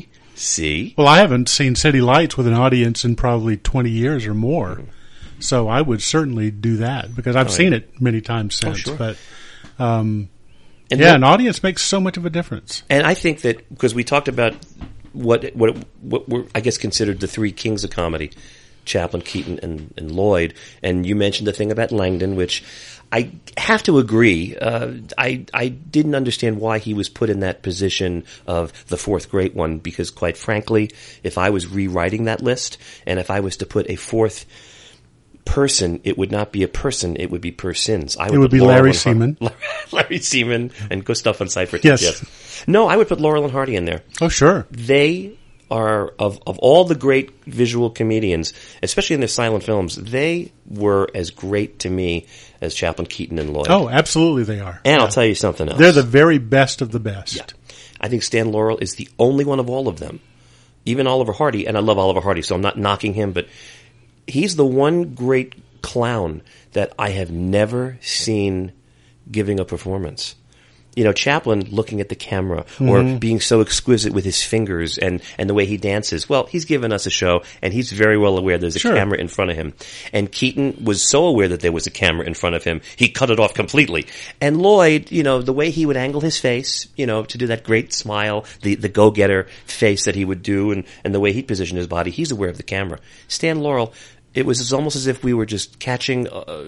see. Well, I haven't seen City Lights with an audience in probably 20 years or more, so I would certainly do that, because I've seen it many times since. But an audience makes so much of a difference. And I think that, because we talked about what were, I guess, considered the three kings of comedy, Chaplin, Keaton, and Lloyd, and you mentioned the thing about Langdon, which I have to agree. I didn't understand why he was put in that position of the fourth great one, because quite frankly, if I was rewriting that list, and if I was to put a fourth person, it would not be a person, it would be persons. It would be Larry Seaman. Larry Seaman and Gustav von Seifert. Yes. No, I would put Laurel and Hardy in there. Oh, sure. They are, of all the great visual comedians, especially in their silent films, they were as great to me as Chaplin, Keaton, and Lloyd. Oh, absolutely they are. And I'll tell you something else. They're the very best of the best. Yeah. I think Stan Laurel is the only one of all of them. Even Oliver Hardy, and I love Oliver Hardy, so I'm not knocking him, but he's the one great clown that I have never seen giving a performance. Chaplin looking at the camera or being so exquisite with his fingers and the way he dances. Well, he's given us a show, and he's very well aware there's a camera in front of him. And Keaton was so aware that there was a camera in front of him, he cut it off completely. And Lloyd, the way he would angle his face, to do that great smile, the go-getter face that he would do, and the way he positioned his body, he's aware of the camera. Stan Laurel, it was almost as if we were just catching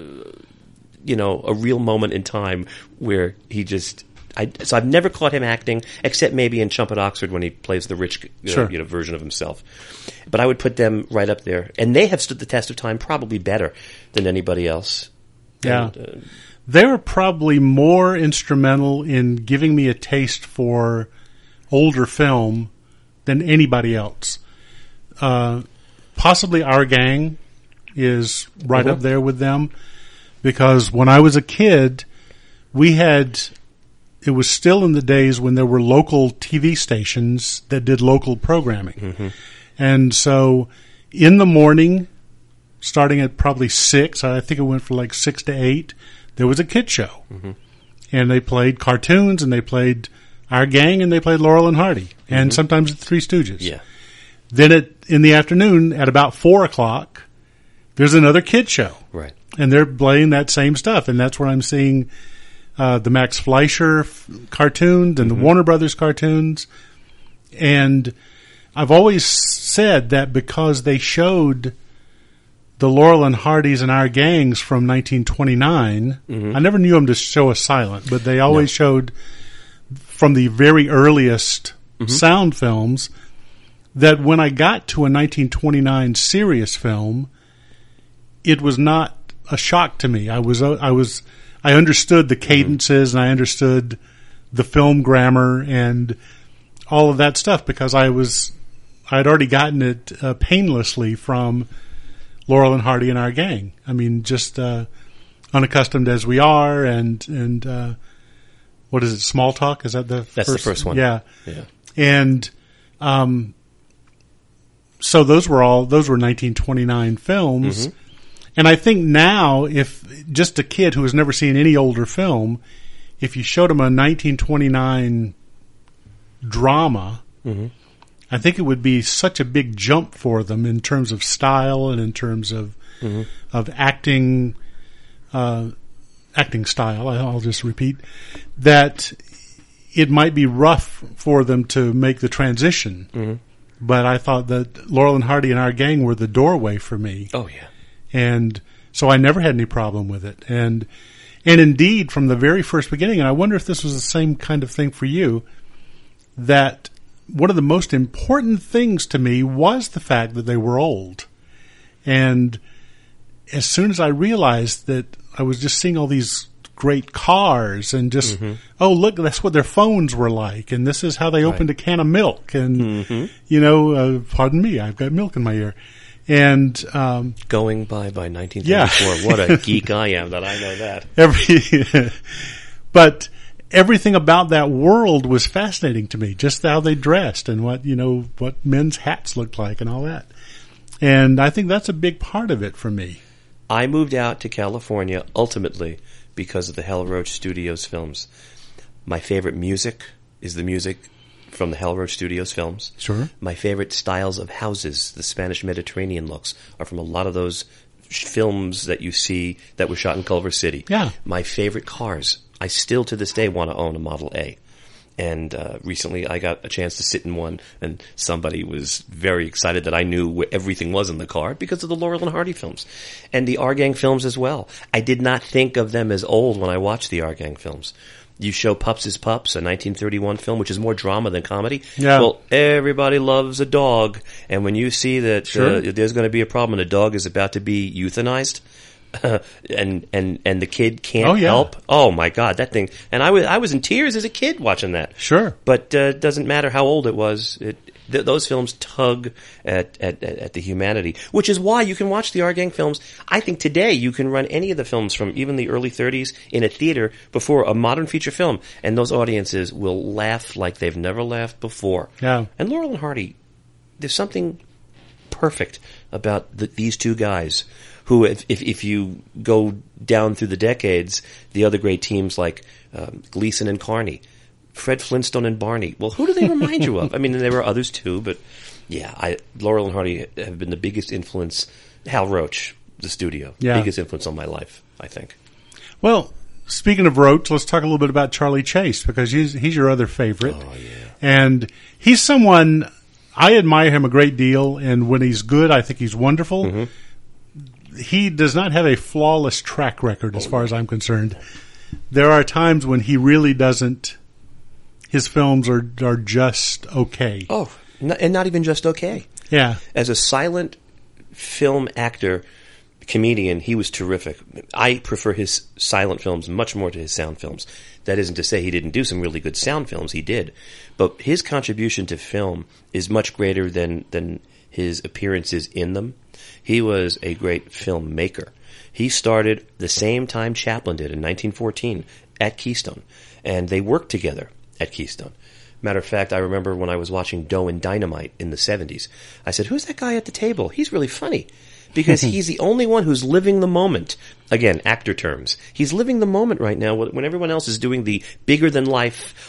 a real moment in time where he just... So I've never caught him acting, except maybe in Chump at Oxford when he plays the rich version of himself. But I would put them right up there. And they have stood the test of time probably better than anybody else. Yeah. They were probably more instrumental in giving me a taste for older film than anybody else. Possibly Our Gang is right up there with them, because when I was a kid, it was still in the days when there were local TV stations that did local programming. And so in the morning, starting at probably 6, I think it went from like 6 to 8, there was a kid show. And they played cartoons, and they played Our Gang, and they played Laurel and Hardy, and sometimes the Three Stooges. Yeah. Then in the afternoon, at about 4 o'clock, there's another kid show. Right. And they're playing that same stuff, and that's where I'm seeing the Max Fleischer cartoons and the Warner Brothers cartoons. And I've always said that because they showed the Laurel and Hardys and Our Gangs from 1929, I never knew them to show us silent, but they always showed from the very earliest sound films, that when I got to a 1929 serious film, it was not a shock to me. I understood the cadences, and I understood the film grammar and all of that stuff, because I'd already gotten it painlessly from Laurel and Hardy and Our Gang. I mean, just unaccustomed as we are, and what is it? Small Talk? Is that the first? That's the first one. Yeah. And so those were 1929 films. And I think now, if just a kid who has never seen any older film, if you showed him a 1929 drama, I think it would be such a big jump for them in terms of style and in terms of acting style. I'll just repeat that it might be rough for them to make the transition. But I thought that Laurel and Hardy and Our Gang were the doorway for me. Oh, yeah. And So I never had any problem with it. And indeed, from the very first beginning, and I wonder if this was the same kind of thing for you, that one of the most important things to me was the fact that they were old. And as soon as I realized that I was just seeing all these great cars and just, oh, look, that's what their phones were like. And this is how they opened a can of milk. And, pardon me, I've got milk in my ear. And going by 1934. What a geek I am that I know that. But everything about that world was fascinating to me, just how they dressed and what men's hats looked like and all that. And I think that's a big part of it for me. I moved out to California ultimately because of the Hal Roach Studios films. My favorite music is the music from the Hal Roach Studios films. Sure. My favorite styles of houses, the Spanish Mediterranean looks, are from a lot of those films that you see that were shot in Culver City. Yeah. My favorite cars, I still to this day want to own a Model A. And recently I got a chance to sit in one, and somebody was very excited that I knew where everything was in the car because of the Laurel and Hardy films. And the R Gang films as well. I did not think of them as old when I watched the R Gang films. You show Pups is Pups, a 1931 film, which is more drama than comedy. Yeah. Well, everybody loves a dog. And when you see that there's going to be a problem and a dog is about to be euthanized, and the kid can't help. Oh my God, that thing! And I was in tears as a kid watching that. Sure, but it doesn't matter how old it was. Those films tug at the humanity, which is why you can watch the R Gang films. I think today you can run any of the films from even the early 30s in a theater before a modern feature film, and those audiences will laugh like they've never laughed before. Yeah. And Laurel and Hardy, there's something perfect about these two guys. Who, if you go down through the decades, the other great teams like Gleason and Carney, Fred Flintstone and Barney. Well, who do they remind you of? I mean, there were others too, but yeah, Laurel and Hardy have been the biggest influence. Hal Roach, the studio, biggest influence on my life, I think. Well, speaking of Roach, let's talk a little bit about Charlie Chase, because he's your other favorite. Oh, yeah. And he's someone, I admire him a great deal, and when he's good, I think he's wonderful. Mm-hmm. He does not have a flawless track record as far as I'm concerned. There are times when he really doesn't. His films are just okay. Oh, and not even just okay. Yeah. As a silent film actor, comedian, he was terrific. I prefer his silent films much more to his sound films. That isn't to say he didn't do some really good sound films. He did. But his contribution to film is much greater than his appearances in them. He was a great filmmaker. He started the same time Chaplin did in 1914 at Keystone, and they worked together at Keystone. Matter of fact, I remember when I was watching Dough and Dynamite in the 70s, I said, who's that guy at the table? He's really funny. Because he's the only one who's living the moment. Again, actor terms. He's living the moment right now when everyone else is doing the bigger-than-life,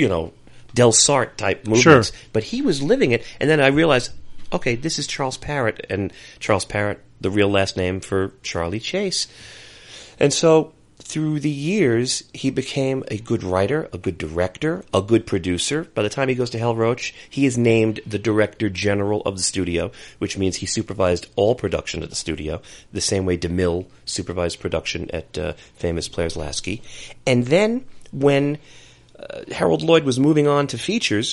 Del Sarte type movements. Sure. But he was living it, and then I realized, okay, this is Charles Parrott, and Charles Parrott, the real last name for Charlie Chase. And so, through the years, he became a good writer, a good director, a good producer. By the time he goes to Hal Roach, he is named the Director General of the studio, which means he supervised all production at the studio, the same way DeMille supervised production at famous Players Lasky. And then, when Harold Lloyd was moving on to features,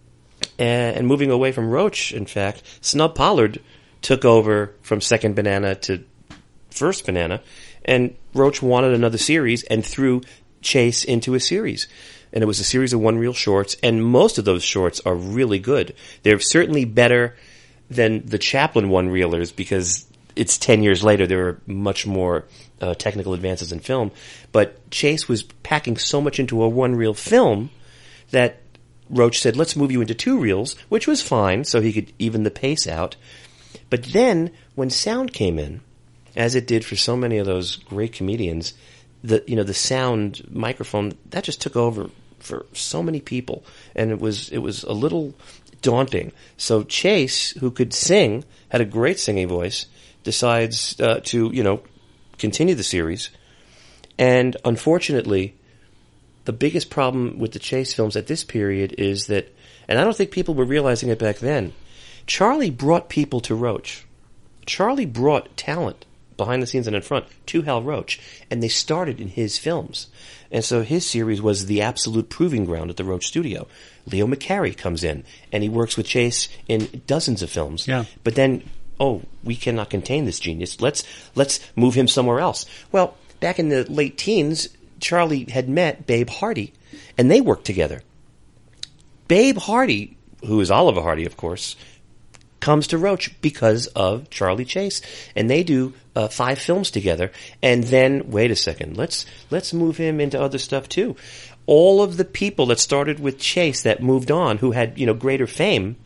and moving away from Roach, in fact, Snub Pollard took over from Second Banana to First Banana, and Roach wanted another series and threw Chase into a series. And it was a series of one-reel shorts, and most of those shorts are really good. They're certainly better than the Chaplin one-reelers because it's 10 years later. There are much more technical advances in film. But Chase was packing so much into a one-reel film that Roach said, let's move you into two reels, which was fine, so he could even the pace out. But then, when sound came in, as it did for so many of those great comedians, the sound microphone, that just took over for so many people. And it was a little daunting. So Chase, who could sing, had a great singing voice, decides to continue the series. And unfortunately, the biggest problem with the Chase films at this period is that, and I don't think people were realizing it back then, Charlie brought people to Roach. Charlie brought talent behind the scenes and in front, to Hal Roach. And they started in his films. And so his series was the absolute proving ground at the Roach Studio. Leo McCarey comes in, and he works with Chase in dozens of films. Yeah. But then, we cannot contain this genius. Let's move him somewhere else. Well, back in the late teens, Charlie had met Babe Hardy, and they worked together. Babe Hardy, who is Oliver Hardy, of course, comes to Roach because of Charlie Chase, and they do 5 films together. And then, wait a second, let's move him into other stuff too. All of the people that started with Chase that moved on, who had greater fame,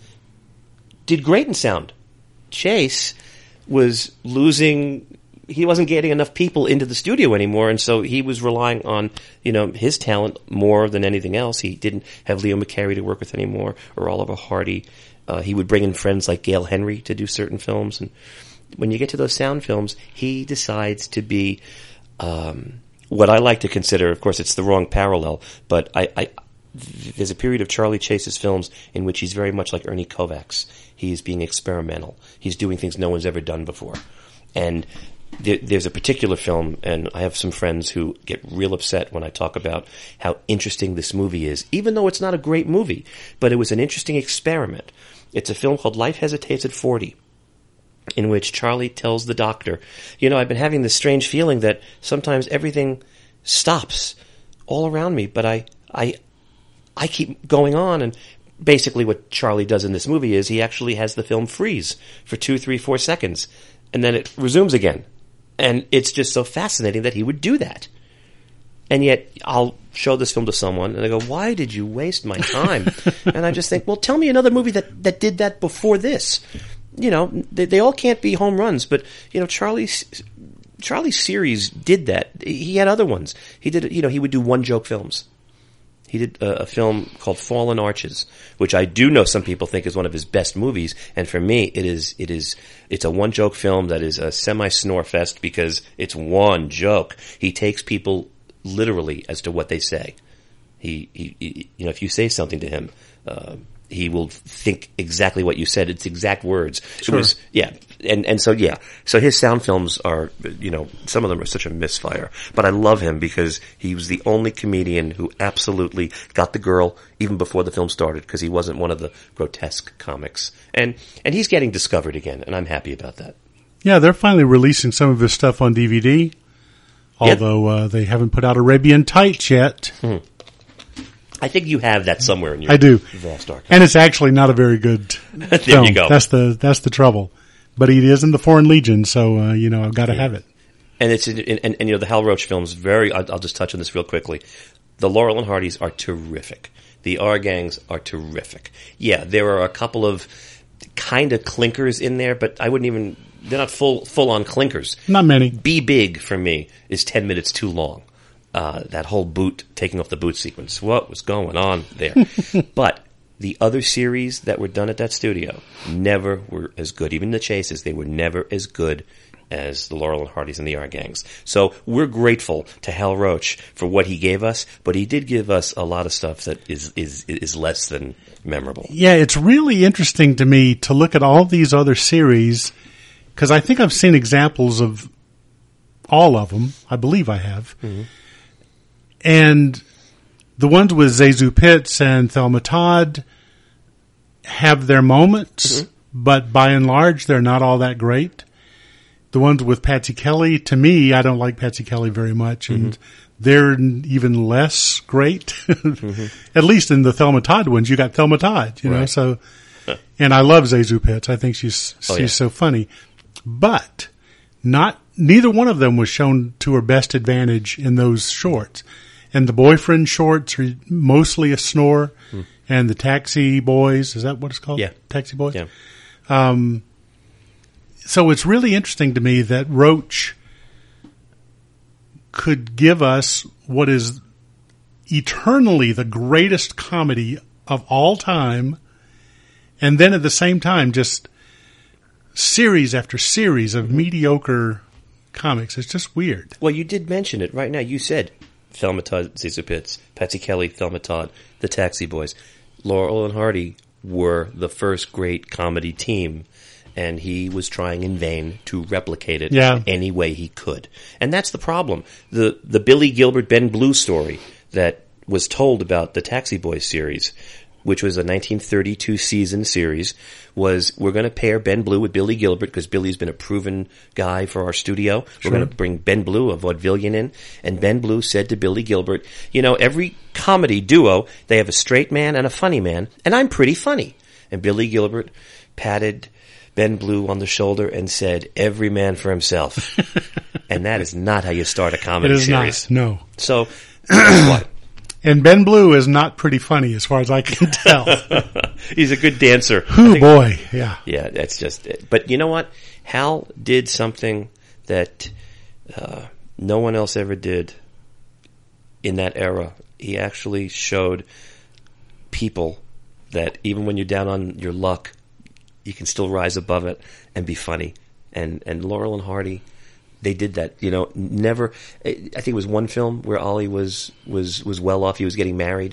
did great in sound. Chase was losing. He wasn't getting enough people into the studio anymore, and so he was relying on, his talent more than anything else. He didn't have Leo McCarey to work with anymore, or Oliver Hardy. He would bring in friends like Gail Henry to do certain films, and when you get to those sound films, he decides to be what I like to consider. Of course, it's the wrong parallel, but there's a period of Charlie Chase's films in which he's very much like Ernie Kovacs. He's being experimental. He's doing things no one's ever done before, and there's a particular film, and I have some friends who get real upset when I talk about how interesting this movie is, even though it's not a great movie, but it was an interesting experiment. It's a film called Life Hesitates at 40, in which Charlie tells the doctor, I've been having this strange feeling that sometimes everything stops all around me, but I keep going on. And basically what Charlie does in this movie is he actually has the film freeze for 2, 3, 4 seconds, and then it resumes again. And it's just so fascinating that he would do that. And yet, I'll show this film to someone, and they go, "Why did you waste my time?" And I just think, well, tell me another movie that did that before this. They all can't be home runs, but, Charlie's series did that. He had other ones. He did, he would do one-joke films. He did a film called Fallen Arches, which I do know some people think is one of his best movies, and for me, it's a one-joke film that is a semi-snore fest because it's one joke. He takes people literally as to what they say. He if you say something to him, he will think exactly what you said. It's exact words. Sure. So his sound films are, some of them are such a misfire. But I love him because he was the only comedian who absolutely got the girl even before the film started, because he wasn't one of the grotesque comics. And he's getting discovered again, and I'm happy about that. Yeah, they're finally releasing some of his stuff on DVD, although they haven't put out Arabian Tights yet. I think you have that somewhere in your vast archive. And it's actually not a very good film. There you go. That's the trouble. But he is in the Foreign Legion, so I've got to have it. And it's the Hal Roach films. I'll just touch on this real quickly. The Laurel and Hardys are terrific. The R Gangs are terrific. Yeah, there are a couple of kind of clinkers in there, but I wouldn't even. They're not full on clinkers. Not many. Be Big for me is 10 minutes too long. That whole taking off the boot sequence. What was going on there? But the other series that were done at that studio never were as good. Even the Chases, they were never as good as the Laurel and Hardys and the R Gangs. So we're grateful to Hal Roach for what he gave us, but he did give us a lot of stuff that is less than memorable. Yeah, it's really interesting to me to look at all these other series, because I think I've seen examples of all of them. I believe I have. Mm-hmm. And the ones with Zazu Pitts and Thelma Todd have their moments, but by and large, they're not all that great. The ones with Patsy Kelly, to me, I don't like Patsy Kelly very much, and they're even less great. At least in the Thelma Todd ones, you got Thelma Todd, you know. So, and I love Zazu Pitts. I think she's so funny, but neither one of them was shown to her best advantage in those shorts. And the Boyfriend shorts are mostly a snore. And the Taxi Boys, is that what it's called? Yeah. Taxi Boys? Yeah. So it's really interesting to me that Roach could give us what is eternally the greatest comedy of all time, and then at the same time just series after series of mediocre comics. It's just weird. Well, you did mention it right now. You said Thelma Todd, Zazu Pitts, Patsy Kelly, Thelma Todd, the Taxi Boys. Laurel and Hardy were the first great comedy team, and he was trying in vain to replicate it Yeah. any way he could. And that's the problem. The Billy Gilbert, Ben Blue story that was told about the Taxi Boys series, which was a 1932 season series, was we're going to pair Ben Blue with Billy Gilbert because Billy's been a proven guy for our studio. Sure. We're going to bring Ben Blue, a vaudevillian, in. And Ben Blue said to Billy Gilbert, you know, every comedy duo, they have a straight man and a funny man, and I'm pretty funny. And Billy Gilbert patted Ben Blue on the shoulder and said, every man for himself. And that is not how you start a comedy It is series. not. No. So, that's why. And Ben Blue is not pretty funny as far as I can tell. He's a good dancer. Oh, boy. Yeah. Yeah, that's just it. But you know what? Hal did something that no one else ever did in that era. He actually showed people that even when you're down on your luck, you can still rise above it and be funny. And Laurel and Hardy, they did that. You know, never. I think it was one film where Ollie was well off. He was getting married.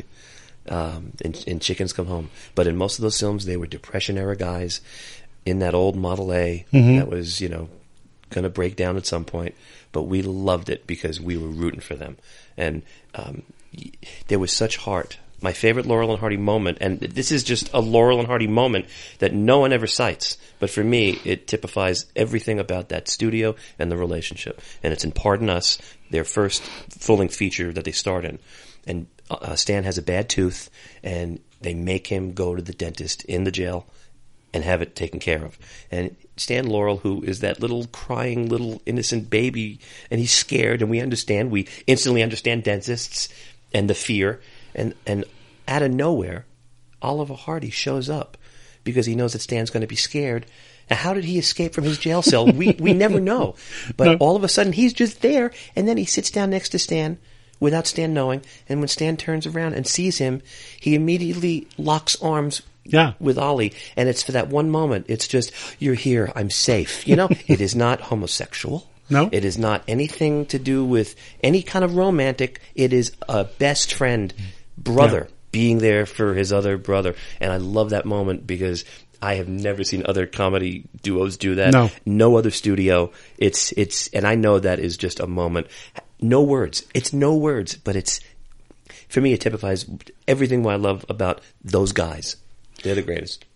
In Chickens Come Home. But in most of those films, they were Depression era guys in that old Model A that was, you know, going to break down at some point. But we loved it because we were rooting for them. And there was such heart. My favorite Laurel and Hardy moment, and this is just a Laurel and Hardy moment that no one ever cites, but for me, it typifies everything about that studio and the relationship. And it's in Pardon Us, their first full-length feature that they starred in. And Stan has a bad tooth, and they make him go to the dentist in the jail and have it taken care of. And Stan Laurel, who is that little crying, little innocent baby, and he's scared, and we instantly understand dentists and the fear. And out of nowhere, Oliver Hardy shows up because he knows that Stan's going to be scared. Now, how did he escape from his jail cell? We never know. But all of a sudden, he's just there, and then he sits down next to Stan without Stan knowing. And when Stan turns around and sees him, he immediately locks arms with Ollie. And it's for that one moment. It's just, you're here, I'm safe. You know, it is not homosexual. No. It is not anything to do with any kind of romantic. It is a best friend, brother, being there for his other brother. And I love that moment because I have never seen other comedy duos do that. No other studio. It's, and I know that is just a moment. No words. It's no words, but it's, for me, it typifies everything I love about those guys. They're the greatest.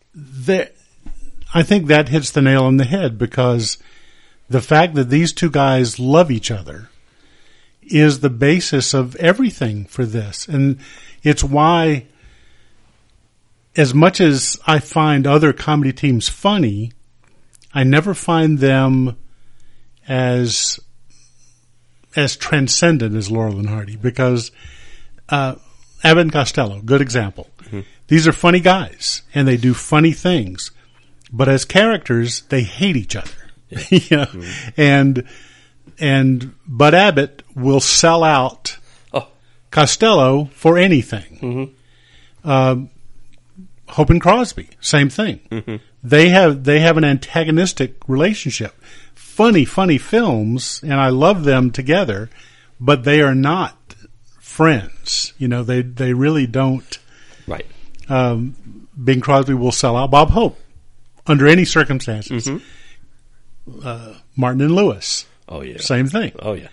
I think that hits the nail on the head because the fact that these two guys love each other is the basis of everything for this. And it's why, as much as I find other comedy teams funny, I never find them as transcendent as Laurel and Hardy because Abbott and Costello, good example. Mm-hmm. These are funny guys and they do funny things, but as characters, they hate each other. Yeah. You know? Mm-hmm. And Bud Abbott will sell out Costello for anything. Mm-hmm. Hope and Crosby, same thing. Mm-hmm. They have an antagonistic relationship. Funny films, and I love them together, but they are not friends. You know, they really don't. Right. Bing Crosby will sell out Bob Hope under any circumstances. Mm-hmm. Martin and Lewis. Oh, yeah. Same thing. Oh, yeah.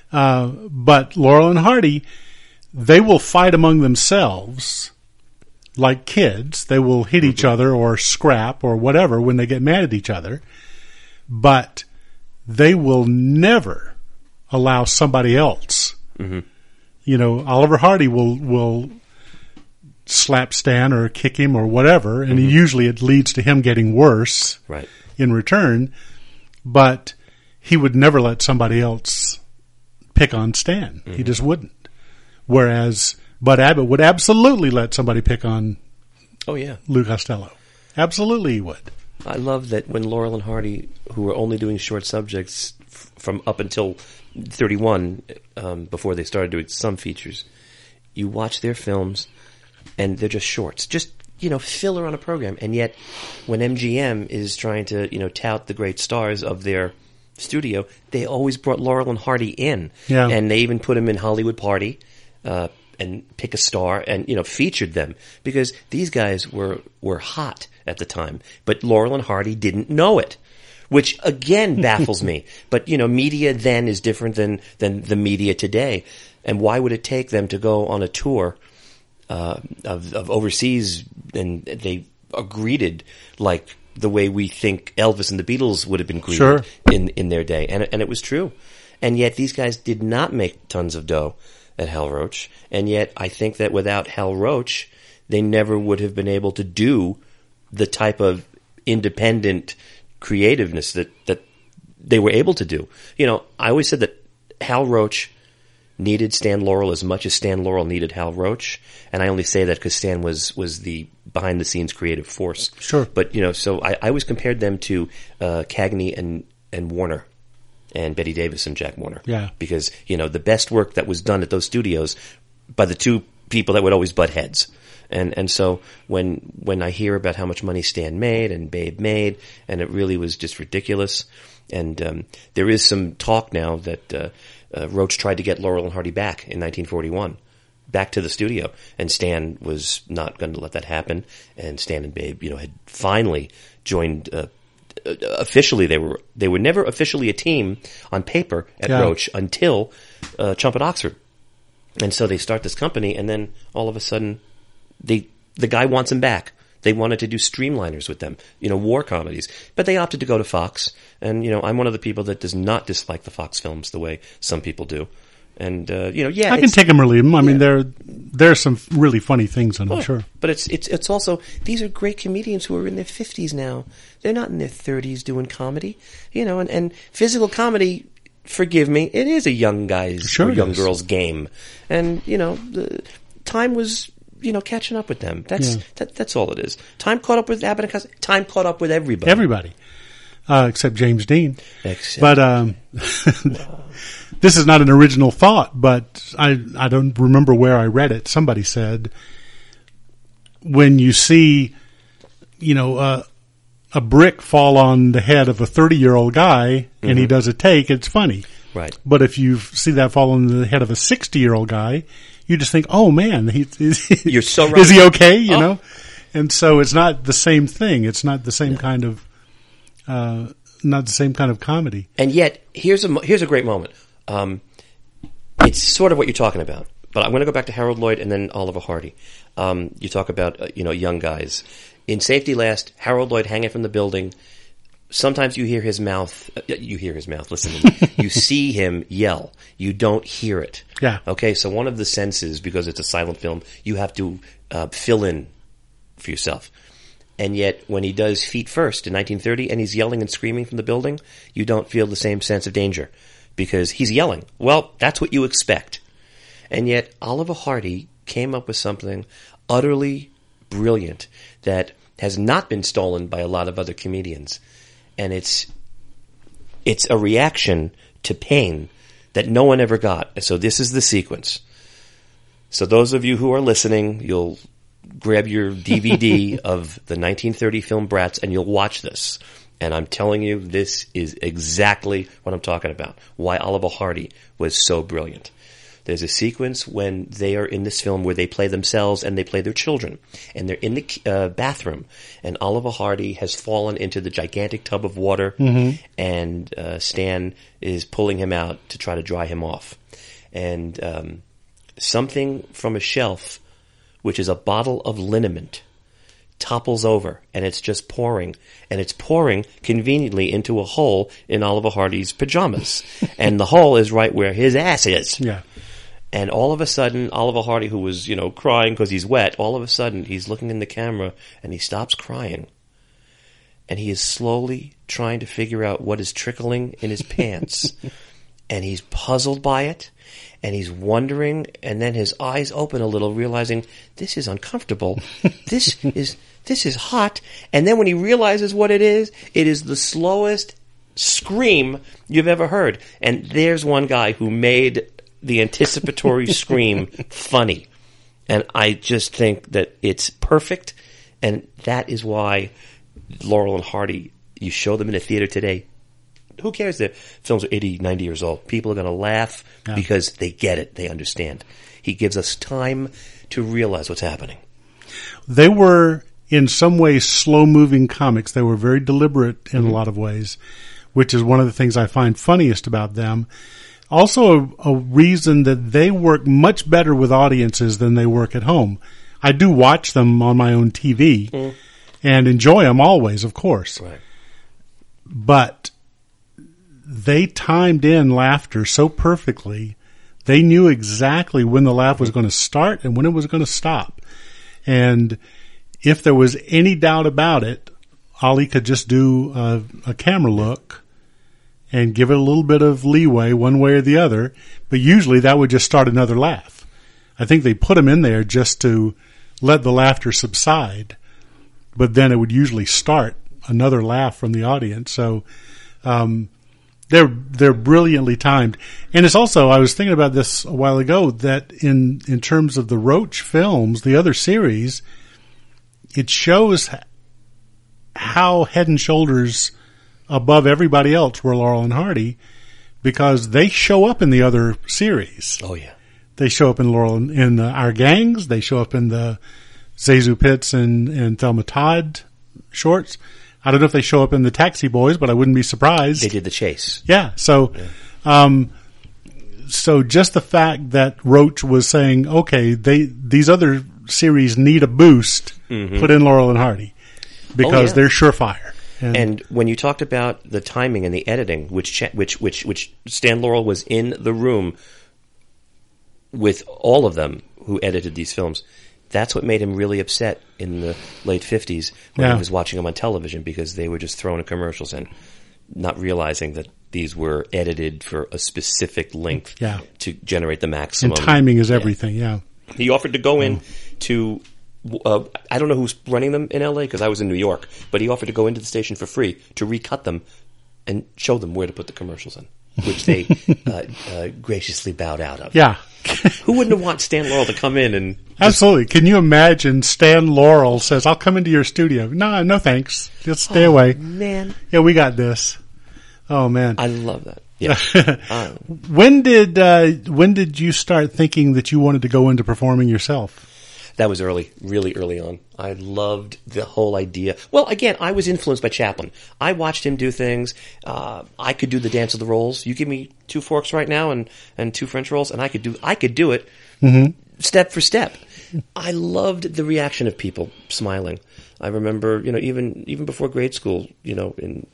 But Laurel and Hardy, they will fight among themselves like kids. They will hit each other or scrap or whatever when they get mad at each other. But they will never allow somebody else. Mm-hmm. You know, Oliver Hardy will slap Stan or kick him or whatever, and usually it leads to him getting worse in return. But he would never let somebody else pick on Stan. Mm-hmm. He just wouldn't. Whereas Bud Abbott would absolutely let somebody pick on Lou Costello. Absolutely he would. I love that when Laurel and Hardy, who were only doing short subjects from up until 31, before they started doing some features, you watch their films and they're just shorts. Just, you know, filler on a program. And yet when MGM is trying to, you know, tout the great stars of their studio, they always brought Laurel and Hardy in. Yeah. And they even put him in Hollywood Party. and pick a star and, featured them because these guys were hot at the time. But Laurel and Hardy didn't know it, which again baffles me. But, media then is different than the media today. And why would it take them to go on a tour of overseas, and they are greeted like the way we think Elvis and the Beatles would have been greeted in their day. And it was true. And yet these guys did not make tons of dough at Hal Roach. And yet I think that without Hal Roach, they never would have been able to do the type of independent creativeness that they were able to do. I always said that Hal Roach needed Stan Laurel as much as Stan Laurel needed Hal Roach. And I only say that because Stan was the behind-the-scenes creative force. Sure. But, so I always compared them to Cagney and Warner and Betty Davis and Jack Warner. Yeah. Because, the best work that was done at those studios by the two people that would always butt heads. And so when I hear about how much money Stan made and Babe made, and it really was just ridiculous. And there is some talk now that Roach tried to get Laurel and Hardy back in 1941, back to the studio, and Stan was not going to let that happen. And Stan and Babe, had finally joined. Officially, they were never officially a team on paper at Roach until Chump at Oxford, and so they start this company, and then all of a sudden, the guy wants them back. They wanted to do streamliners with them, war comedies, but they opted to go to Fox. And I'm one of the people that does not dislike the Fox films the way some people do. And I can take them or leave them. I mean, there's some really funny things on them, sure. But it's also, these are great comedians who are in their 50s now. They're not in their 30s doing comedy, and physical comedy, forgive me, it is a young guy's or young girl's game. And, the time was, catching up with them. That's all it is. Time caught up with Abbott and Costello. Time caught up with everybody. Everybody. Except James Dean. But this is not an original thought, but I don't remember where I read it. Somebody said, when you see, a brick fall on the head of a 30-year-old guy and he does a take, it's funny. Right. But if you see that fall on the head of a 60-year-old guy, you just think, oh man, you're so right. Is he okay? You know? And so it's not the same thing. It's not the same kind of, not the same kind of comedy. And yet, here's a great moment. It's sort of what you're talking about, but I'm going to go back to Harold Lloyd and then Oliver Hardy. You talk about, young guys. In Safety Last, Harold Lloyd hanging from the building. Sometimes you hear his mouth. Listen to me. You see him yell. You don't hear it. Yeah. Okay. So one of the senses, because it's a silent film, you have to fill in for yourself. And yet, when he does Feet First in 1930, and he's yelling and screaming from the building, you don't feel the same sense of danger because he's yelling. Well, that's what you expect. And yet, Oliver Hardy came up with something utterly brilliant that has not been stolen by a lot of other comedians. And it's a reaction to pain that no one ever got. So this is the sequence. So those of you who are listening, you'll grab your DVD of the 1930 film Bratz and you'll watch this. And I'm telling you, this is exactly what I'm talking about. Why Oliver Hardy was so brilliant. There's a sequence when they are in this film where they play themselves and they play their children. And they're in the bathroom. And Oliver Hardy has fallen into the gigantic tub of water. Mm-hmm. And Stan is pulling him out to try to dry him off. And something from a shelf, which is a bottle of liniment, topples over. And it's just pouring. And it's pouring conveniently into a hole in Oliver Hardy's pajamas. And the hole is right where his ass is. Yeah. And all of a sudden, Oliver Hardy, who was, crying because he's wet, all of a sudden he's looking in the camera and he stops crying. And he is slowly trying to figure out what is trickling in his pants. And he's puzzled by it. And he's wondering. And then his eyes open a little, realizing this is uncomfortable. This is hot. And then when he realizes what it is the slowest scream you've ever heard. And there's one guy who made the anticipatory scream funny. And I just think that it's perfect. And that is why Laurel and Hardy, you show them in a theater today, who cares that films are 80, 90 years old? People are going to laugh because they get it. They understand. He gives us time to realize what's happening. They were, in some ways, slow-moving comics. They were very deliberate in a lot of ways, which is one of the things I find funniest about them. Also a reason that they work much better with audiences than they work at home. I do watch them on my own TV and enjoy them always, of course. Right. But they timed in laughter so perfectly. They knew exactly when the laugh was going to start and when it was going to stop. And if there was any doubt about it, Ollie could just do a camera look and give it a little bit of leeway one way or the other. But usually that would just start another laugh. I think they put them in there just to let the laughter subside. But then it would usually start another laugh from the audience. So they're brilliantly timed. And it's also, I was thinking about this a while ago, that in terms of the Roach films, the other series, it shows how head and shoulders above everybody else were Laurel and Hardy, because they show up in the other series. Oh, yeah. They show up in Laurel in Our Gangs. They show up in the Zazu Pitts and Thelma Todd shorts. I don't know if they show up in the Taxi Boys, but I wouldn't be surprised. They did The Chase. Yeah. So, so just the fact that Roach was saying, okay, these other series need a boost, put in Laurel and Hardy because they're surefire. And when you talked about the timing and the editing, which Stan Laurel was in the room with all of them who edited these films, that's what made him really upset in the late 50s when he was watching them on television, because they were just throwing commercials in, not realizing that these were edited for a specific length to generate the maximum. And timing is everything, He offered to go in to... I don't know who's running them in LA because I was in New York, but he offered to go into the station for free to recut them and show them where to put the commercials in, which they graciously bowed out of. Yeah. Who wouldn't want Stan Laurel to come in and... Absolutely. Can you imagine Stan Laurel says, I'll come into your studio. No thanks. Just stay away. Man. Yeah, we got this. Oh, man. I love that. Yeah. When did you start thinking that you wanted to go into performing yourself? That was early, really early on. I loved the whole idea. Well, again, I was influenced by Chaplin. I watched him do things. I could do the dance of the rolls. You give me 2 forks right now and 2 French rolls, and I could do it step for step. I loved the reaction of people smiling. I remember, even before grade school, in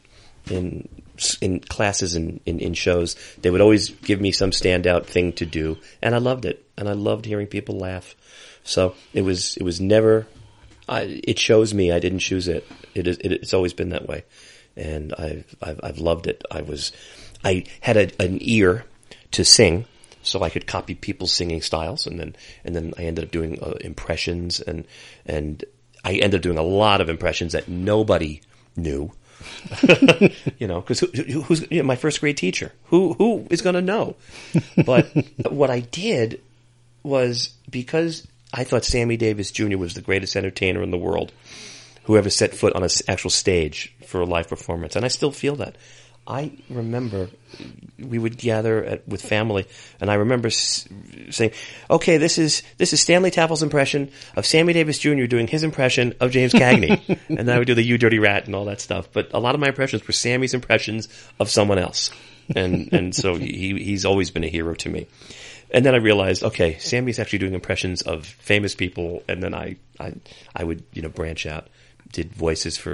classes and in shows, they would always give me some standout thing to do, and I loved it. And I loved hearing people laugh. So it was never. It shows me I didn't choose it. It's always been that way, and I've loved it. I had an ear to sing, so I could copy people's singing styles, and then I ended up doing impressions, and I ended up doing a lot of impressions that nobody knew. Because who's my first grade teacher? Who is going to know? But what I did was, because I thought Sammy Davis Jr. was the greatest entertainer in the world who ever set foot on an actual stage for a live performance. And I still feel that. I remember we would gather with family, and I remember saying, okay, this is Stanley Tafel's impression of Sammy Davis Jr. doing his impression of James Cagney. And then I would do the You Dirty Rat and all that stuff. But a lot of my impressions were Sammy's impressions of someone else. And so he's always been a hero to me. And then I realized, okay, Sammy's actually doing impressions of famous people, and then I would branch out, did voices for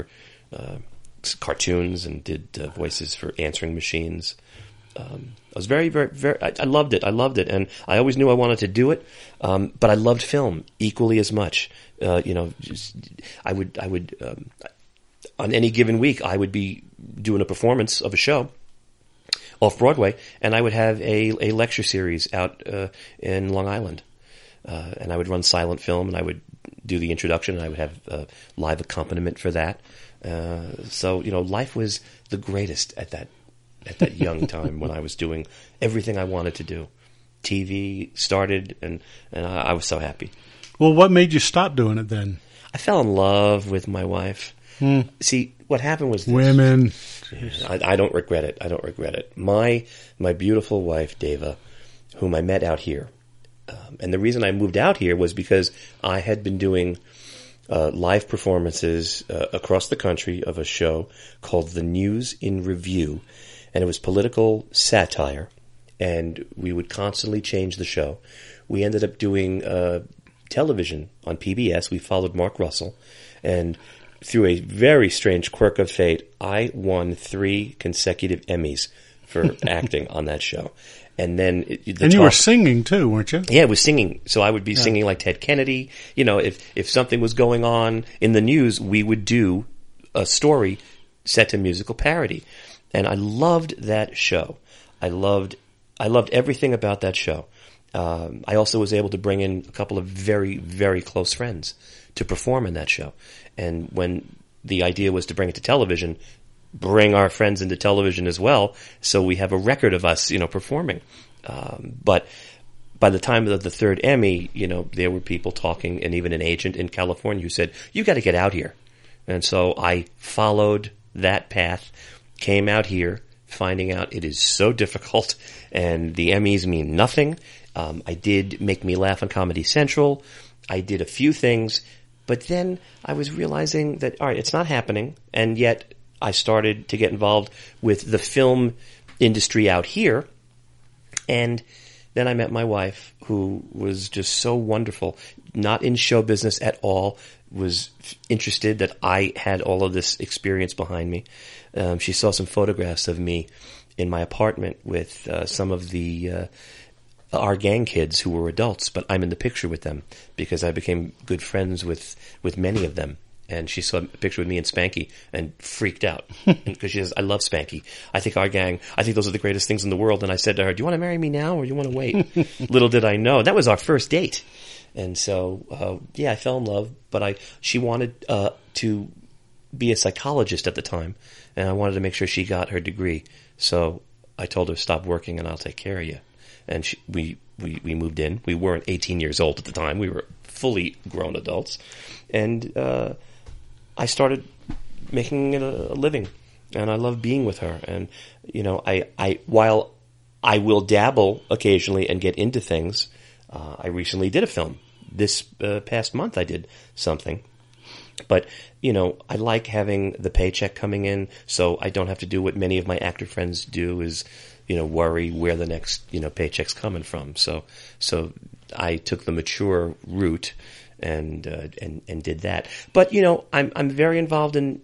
cartoons and did voices for answering machines. I was very, very, very. I loved it. And I always knew I wanted to do it, but I loved film equally as much. I would on any given week I would be doing a performance of a show off Broadway, and I would have a lecture series out in Long Island, and I would run silent film, and I would do the introduction, and I would have live accompaniment for that. So life was the greatest at that young time when I was doing everything I wanted to do. TV started, and I was so happy. Well, what made you stop doing it then? I fell in love with my wife. See, what happened was this. Women. I don't regret it. I don't regret it. My beautiful wife, Deva, whom I met out here, and the reason I moved out here was because I had been doing live performances across the country of a show called The News in Review, and it was political satire, and we would constantly change the show. We ended up doing television on PBS. We followed Mark Russell, and through a very strange quirk of fate, I won 3 consecutive Emmys for acting on that show. And then you were singing too, weren't you? Yeah, I was singing. So I would be singing like Ted Kennedy. You know, if something was going on in the news, we would do a story set to musical parody. And I loved that show. I loved everything about that show. I also was able to bring in a couple of very, very close friends to perform in that show. And when the idea was to bring it to television, bring our friends into television as well, so we have a record of us, performing. But by the time of the 3rd Emmy, there were people talking, and even an agent in California who said, "You got to get out here." And so I followed that path, came out here, finding out it is so difficult, and the Emmys mean nothing. I did Make Me Laugh on Comedy Central. I did a few things, but then I was realizing that, all right, it's not happening, and yet I started to get involved with the film industry out here, and then I met my wife, who was just so wonderful, not in show business at all, was interested that I had all of this experience behind me. She saw some photographs of me in my apartment with some of our gang kids who were adults, but I'm in the picture with them because I became good friends with many of them. And she saw a picture with me and Spanky and freaked out because she says, "I love Spanky. I think those are the greatest things in the world." And I said to her, "Do you want to marry me now or do you want to wait?" Little did I know. That was our first date. And so, I fell in love, but she wanted to be a psychologist at the time, and I wanted to make sure she got her degree. So I told her, "Stop working and I'll take care of you." And we moved in. We weren't 18 years old at the time. We were fully grown adults. And I started making it a living, and I love being with her. And while I will dabble occasionally and get into things, I recently did a film. This past month I did something. But, I like having the paycheck coming in, so I don't have to do what many of my actor friends do is, worry where the next, paycheck's coming from. So I took the mature route and did that. But, I'm very involved in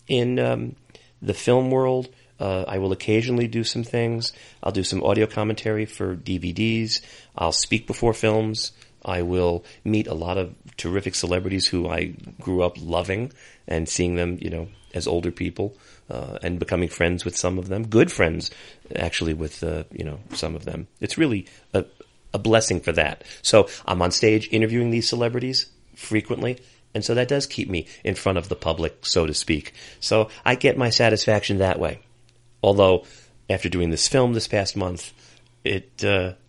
the film world. I will occasionally do some things. I'll do some audio commentary for DVDs. I'll speak before films. I will meet a lot of terrific celebrities who I grew up loving and seeing them, as older people, and becoming friends with some of them. Good friends, actually, with, some of them. It's really a blessing for that. So I'm on stage interviewing these celebrities frequently, and so that does keep me in front of the public, so to speak. So I get my satisfaction that way. Although, after doing this film this past month, it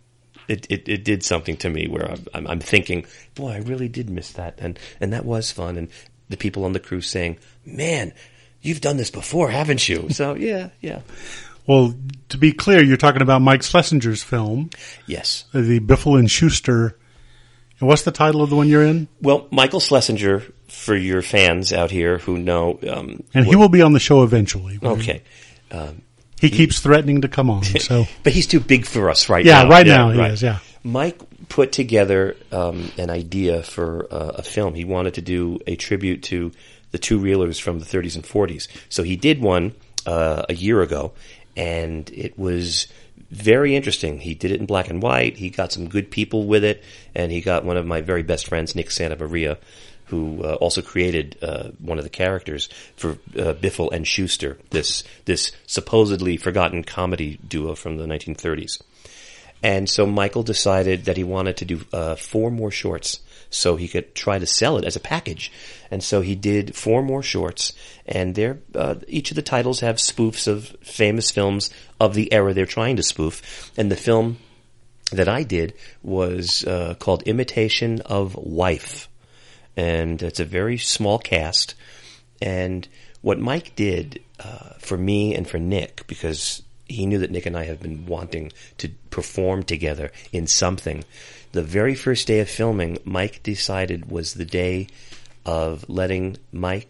did something to me where I'm thinking, boy, I really did miss that, and that was fun. And the people on the crew saying, "Man, you've done this before, haven't you?" So yeah. Well, to be clear, you're talking about Mike Schlesinger's film. Yes. The Biffle and Schuster. And what's the title of the one you're in? Well, Michael Schlesinger, for your fans out here who know. And he will be on the show eventually. Okay. He keeps threatening to come on. So, but he's too big for us now. Yeah, right now he is, yeah. Mike put together an idea for a film. He wanted to do a tribute to the two-reelers from the 30s and 40s. So he did one a year ago, and it was very interesting. He did it in black and white. He got some good people with it, and he got one of my very best friends, Nick Santamaria, who also created one of the characters for Biffle and Schuster, this supposedly forgotten comedy duo from the 1930s. And so Michael decided that he wanted to do 4 more shorts so he could try to sell it as a package. And so he did 4 more shorts, and each of the titles have spoofs of famous films of the era they're trying to spoof. And the film that I did was called Imitation of Wife. And it's a very small cast. And what Mike did for me and for Nick, because he knew that Nick and I have been wanting to perform together in something. The very first day of filming, Mike decided was the day of letting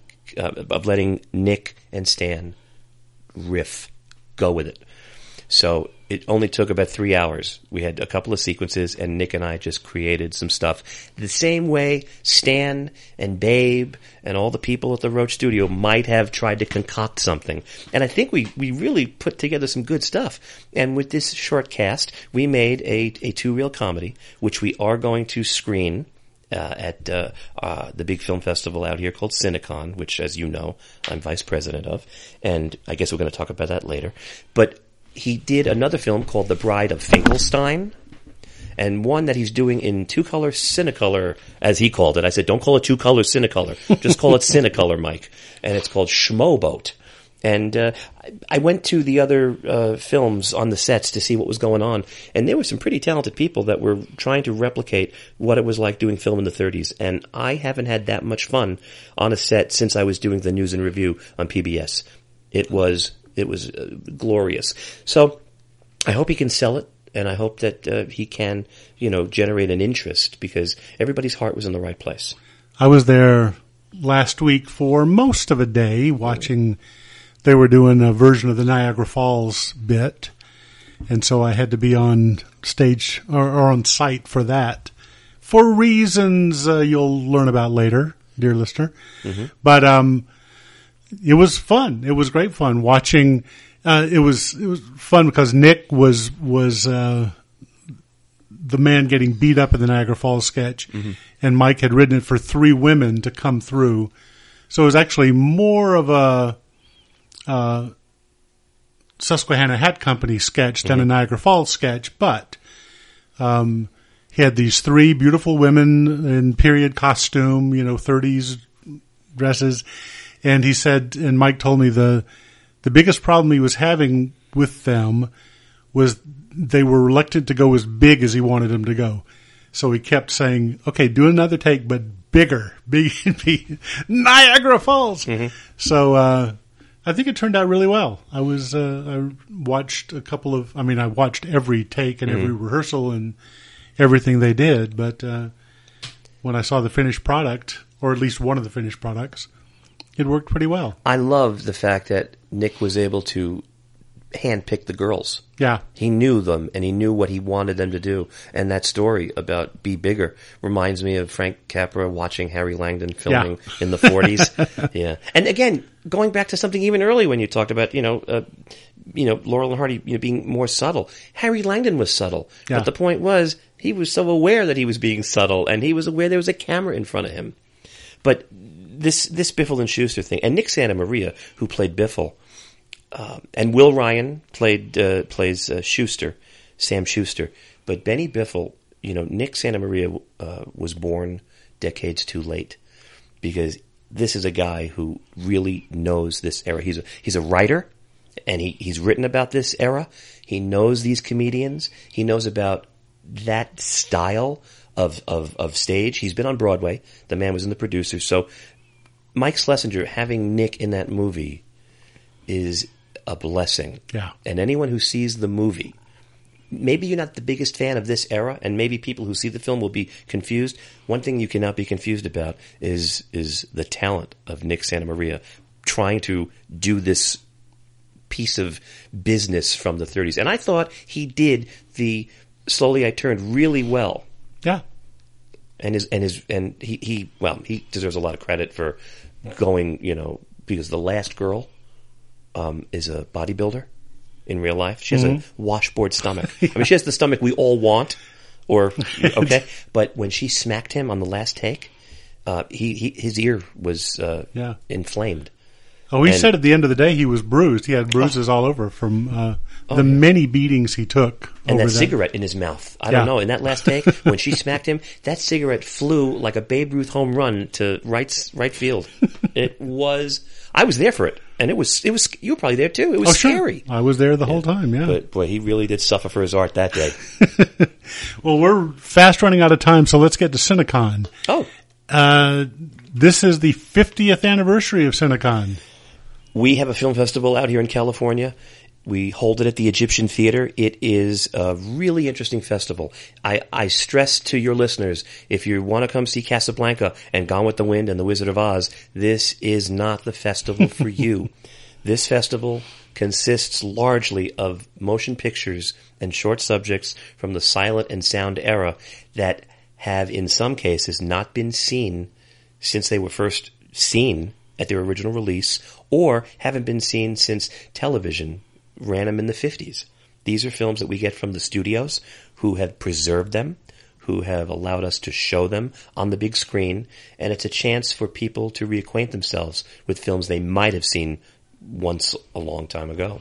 Nick and Stan riff, go with it. So it only took about 3 hours. We had a couple of sequences, and Nick and I just created some stuff. The same way Stan and Babe and all the people at the Roach Studio might have tried to concoct something. And I think we really put together some good stuff. And with this short cast, we made a two-reel comedy, which we are going to screen at the big film festival out here called Cinecon, which, as you know, I'm vice president of. And I guess we're going to talk about that later. But he did another film called The Bride of Finkelstein, and one that he's doing in two-color Cinecolor, as he called it. I said, don't call it two-color Cinecolor. Just call it Cinecolor, Mike. And it's called Schmoboat. And I went to the other films on the sets to see what was going on, and there were some pretty talented people that were trying to replicate what it was like doing film in the 30s. And I haven't had that much fun on a set since I was doing the News and Review on PBS. It was glorious. So I hope he can sell it, and I hope that he can, generate an interest, because everybody's heart was in the right place. I was there last week for most of a day watching. They were doing a version of the Niagara Falls bit, and so I had to be on stage or on site for that, for reasons you'll learn about later, dear listener. Mm-hmm. But it was fun. It was great fun watching. It was fun because Nick was the man getting beat up in the Niagara Falls sketch, mm-hmm. and Mike had written it for 3 women to come through. So it was actually more of a Susquehanna Hat Company sketch than mm-hmm. a Niagara Falls sketch, but he had these 3 beautiful women in period costume, 30s dresses. And he said, and Mike told me the biggest problem he was having with them was they were reluctant to go as big as he wanted them to go. So he kept saying, okay, do another take, but bigger, big, Niagara Falls. Mm-hmm. So, I think it turned out really well. I watched I watched every take and mm-hmm. every rehearsal and everything they did. But, when I saw the finished product, or at least one of the finished products, it worked pretty well. I love the fact that Nick was able to handpick the girls. Yeah. He knew them, and he knew what he wanted them to do. And that story about Be Bigger reminds me of Frank Capra watching Harry Langdon filming in the 40s. Yeah. And again, going back to something even early when you talked about, Laurel and Hardy being more subtle. Harry Langdon was subtle. Yeah. But the point was, he was so aware that he was being subtle, and he was aware there was a camera in front of him. But this Biffle and Schuster thing, and Nick Santamaria, who played Biffle, and Will Ryan plays Schuster, Sam Schuster. But Benny Biffle, Nick Santamaria was born decades too late, because this is a guy who really knows this era. He's a writer, and he's written about this era. He knows these comedians. He knows about that style of stage. He's been on Broadway. The man was in The Producers. So Mike Schlesinger having Nick in that movie is a blessing. Yeah. And anyone who sees the movie, maybe you're not the biggest fan of this era, and maybe people who see the film will be confused. One thing you cannot be confused about is the talent of Nick Santamaria trying to do this piece of business from the 30s. And I thought he did the Slowly I Turned really well. Yeah. And he deserves a lot of credit for going, because the last girl is a bodybuilder in real life. She has a washboard stomach. Yeah. I mean, she has the stomach we all want, okay? But when she smacked him on the last take, his ear was inflamed. Oh, he said at the end of the day he was bruised. He had bruises all over from the many beatings he took. And that cigarette in his mouth. I don't know. In that last take, when she smacked him, that cigarette flew like a Babe Ruth home run to right field. I was there for it. And it was, you were probably there too. It was scary. Sure. I was there the whole time, yeah. But boy, he really did suffer for his art that day. Well, we're fast running out of time, so let's get to Cinecon. Oh. This is the 50th anniversary of Cinecon. We have a film festival out here in California. We hold it at the Egyptian Theater. It is a really interesting festival. I stress to your listeners, if you want to come see Casablanca and Gone with the Wind and The Wizard of Oz, this is not the festival for you. This festival consists largely of motion pictures and short subjects from the silent and sound era that have, in some cases, not been seen since they were first seen at their original release, or haven't been seen since television ran them in the 50s. These are films that we get from the studios who have preserved them, who have allowed us to show them on the big screen, and it's a chance for people to reacquaint themselves with films they might have seen once a long time ago.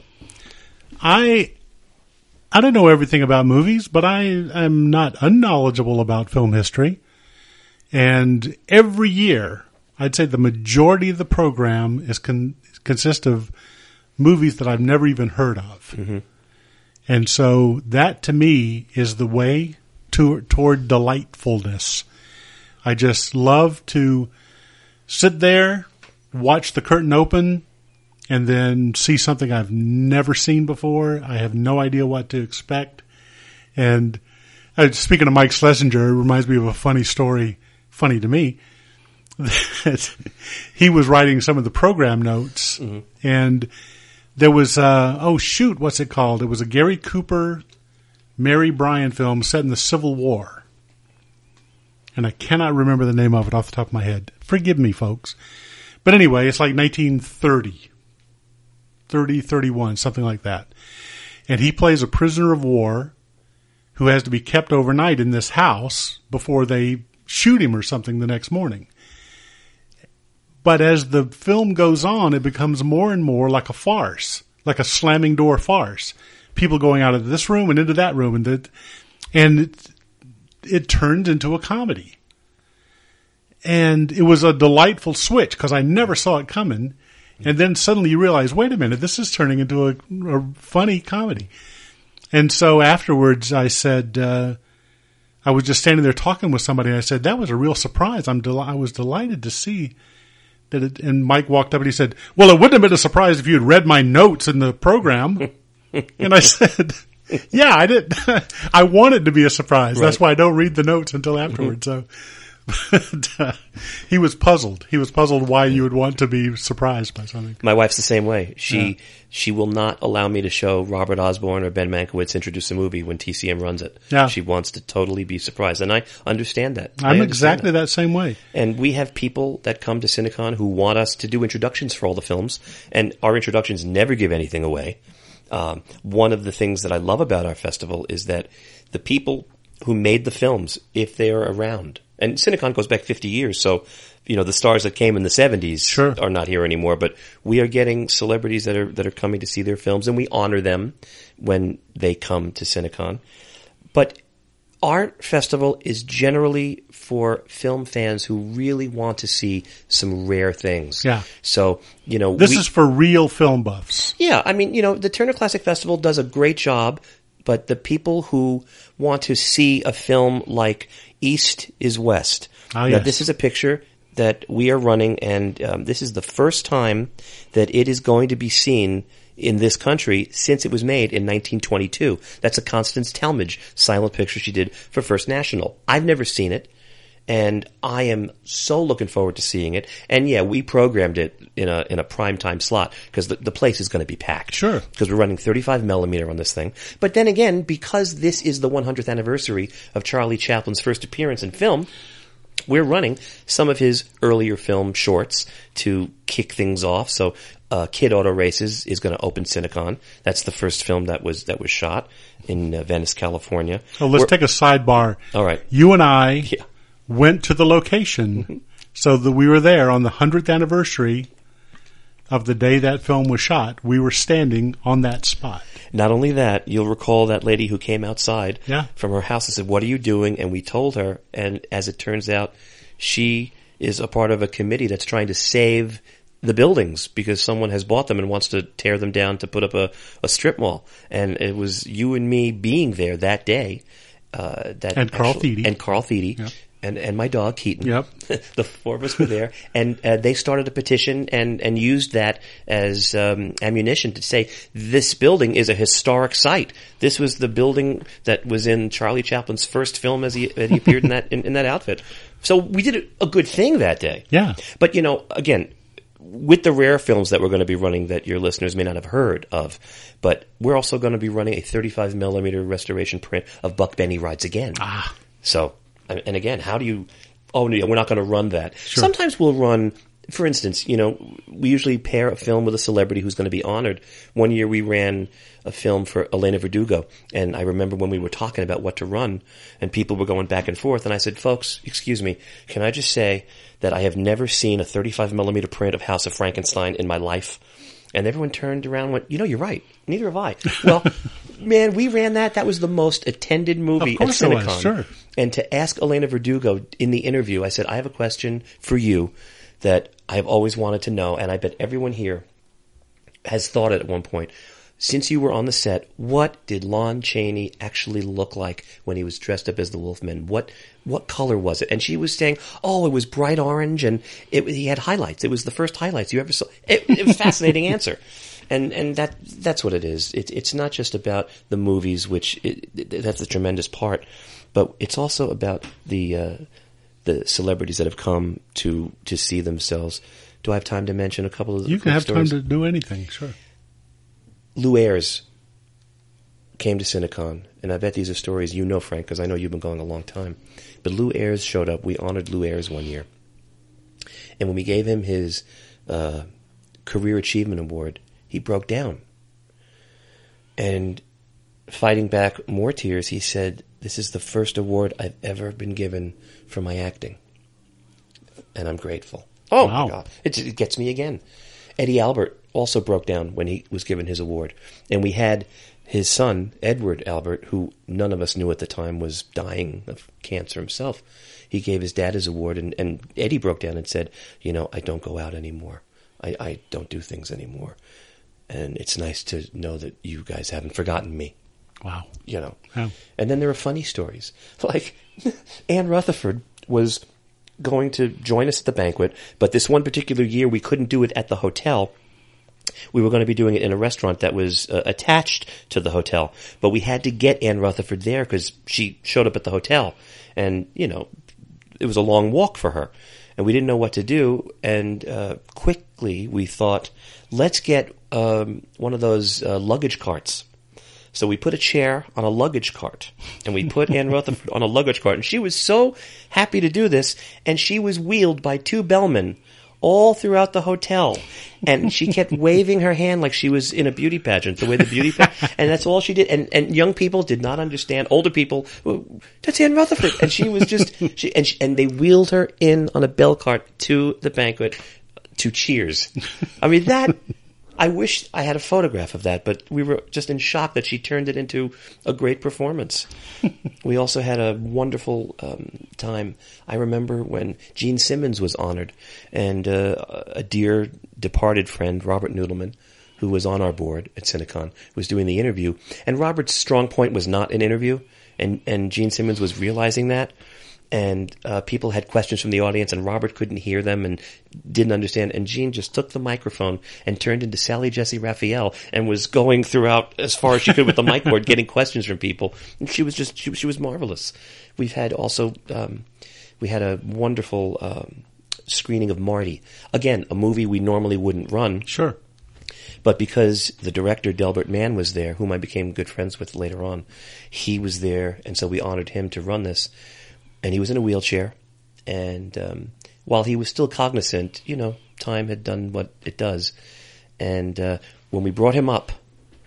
I don't know everything about movies, but I am not unknowledgeable about film history. And every year, I'd say the majority of the program consists of movies that I've never even heard of. Mm-hmm. And so that, to me, is the way toward delightfulness. I just love to sit there, watch the curtain open, and then see something I've never seen before. I have no idea what to expect. And speaking of Mike Schlesinger, it reminds me of a funny story, funny to me, that he was writing some of the program notes, mm-hmm. and there was, what's it called? It was a Gary Cooper, Mary Bryan film set in the Civil War. And I cannot remember the name of it off the top of my head. Forgive me, folks. But anyway, it's like 1930. 31, something like that. And he plays a prisoner of war who has to be kept overnight in this house before they shoot him or something the next morning. But as the film goes on, it becomes more and more like a farce, like a slamming door farce. People going out of this room and into that room, and it turned into a comedy. And it was a delightful switch because I never saw it coming. And then suddenly you realize, wait a minute, this is turning into a funny comedy. And so afterwards I said, I was just standing there talking with somebody, and I said, that was a real surprise. I was delighted to see that it, and Mike walked up and he said, well, it wouldn't have been a surprise if you had read my notes in the program. And I said, yeah, I did. I wanted to be a surprise. Right. That's why I don't read the notes until afterwards. So he was puzzled. He was puzzled why you would want to be surprised by something. My wife's the same way. She will not allow me to show Robert Osborne or Ben Mankiewicz introduce a movie when TCM runs it. Yeah. She wants to totally be surprised. And I understand that. I'm exactly that same way. And we have people that come to Cinecon who want us to do introductions for all the films. And our introductions never give anything away. One of the things that I love about our festival is that the people who made the films, if they are around, and Cinecon goes back 50 years, so, the stars that came in the 70s are not here anymore, but we are getting celebrities that are coming to see their films, and we honor them when they come to Cinecon. But our festival is generally for film fans who really want to see some rare things. Yeah. So, this is for real film buffs. Yeah. I mean, the Turner Classic Festival does a great job, but the people who want to see a film like East is West. Oh, yes. Now, this is a picture that we are running, and this is the first time that it is going to be seen in this country since it was made in 1922. That's a Constance Talmadge silent picture she did for First National. I've never seen it, and I am so looking forward to seeing it. And yeah, we programmed it in a primetime slot because the place is going to be packed. Sure. Because we're running 35 millimeter on this thing. But then again, because this is the 100th anniversary of Charlie Chaplin's first appearance in film, we're running some of his earlier film shorts to kick things off. So, Kid Auto Races is going to open Cinecon. That's the first film that was shot in Venice, California. Oh, let's take a sidebar. All right. You and I went to the location so that we were there on the 100th anniversary of the day that film was shot. We were standing on that spot. Not only that, you'll recall that lady who came outside from her house and said, "What are you doing?" And we told her, and as it turns out, she is a part of a committee that's trying to save the buildings because someone has bought them and wants to tear them down to put up a strip mall. And it was you and me being there that day. And Carl Thiede. And Carl Thiede. Yeah. and my dog Keaton. Yep. The four of us were there, and they started a petition and used that as ammunition to say this building is a historic site. This was the building that was in Charlie Chaplin's first film as he appeared in that in that outfit. So we did a good thing that day. Yeah. But again, with the rare films that we're going to be running that your listeners may not have heard of, but we're also going to be running a 35 millimeter restoration print of Buck Benny Rides Again. Ah. So, and again, how do you, no, we're not going to run that. Sure. Sometimes we'll run, for instance, we usually pair a film with a celebrity who's going to be honored. One year we ran a film for Elena Verdugo, and I remember when we were talking about what to run, and people were going back and forth, and I said, folks, excuse me, can I just say that I have never seen a 35 millimeter print of House of Frankenstein in my life? And everyone turned around and went, you're right. Neither have I. Well, man, we ran that. That was the most attended movie at Cinecon. Sure. And to ask Elena Verdugo in the interview, I said, I have a question for you that I've always wanted to know, and I bet everyone here has thought it at one point. Since you were on the set, what did Lon Chaney actually look like when he was dressed up as the Wolfman? What color was it? And she was saying, it was bright orange, and he had highlights. It was the first highlights you ever saw. It was a fascinating answer. And that's what it is. It's not just about the movies, which that's a tremendous part, but it's also about the celebrities that have come to see themselves. Do I have time to mention a couple of the You can have stories? time to do anything, sure. Lou Ayres came to Cinecon, and I bet these are stories you know, Frank, because I know you've been going a long time. But Lou Ayres showed up. We honored Lou Ayres one year. And when we gave him his Career Achievement Award, he broke down. And fighting back more tears, he said, this is the first award I've ever been given for my acting. And I'm grateful. Oh, wow. My God. It gets me again. Eddie Albert also broke down when he was given his award. And we had his son, Edward Albert, who none of us knew at the time was dying of cancer himself. He gave his dad his award, and Eddie broke down and said, I don't go out anymore. I don't do things anymore. And it's nice to know that you guys haven't forgotten me. Wow. Yeah. And then there are funny stories. Like, Anne Rutherford was going to join us at the banquet, but this one particular year we couldn't do it at the hotel. We were going to be doing it in a restaurant that was attached to the hotel, but we had to get Anne Rutherford there because she showed up at the hotel, and it was a long walk for her, and we didn't know what to do. And quickly we thought, let's get one of those luggage carts. So we put a chair on a luggage cart, and we put Anne Rutherford on a luggage cart, and she was so happy to do this, and she was wheeled by two bellmen all throughout the hotel, and she kept waving her hand like she was in a beauty pageant, the way the beauty pageant, and that's all she did. And young people did not understand. Older people, that's Anne Rutherford, and she was just and they wheeled her in on a bell cart to the banquet to cheers. I mean that. I wish I had a photograph of that, but we were just in shock that she turned it into a great performance. We also had a wonderful time. I remember when Gene Simmons was honored, and a dear departed friend, Robert Noodleman, who was on our board at Cinecon, was doing the interview. And Robert's strong point was not an interview, and Gene Simmons was realizing that. And people had questions from the audience, and Robert couldn't hear them and didn't understand. And Jean just took the microphone and turned into Sally Jesse Raphael and was going throughout as far as she could with the mic cord, getting questions from people. And she was just she was marvelous. We've had also we had a wonderful screening of Marty. Again, a movie we normally wouldn't run. Sure. But because the director, Delbert Mann, was there, whom I became good friends with later on, he was there, and so we honored him to run this. And he was in a wheelchair, and while he was still cognizant, time had done what it does. And when we brought him up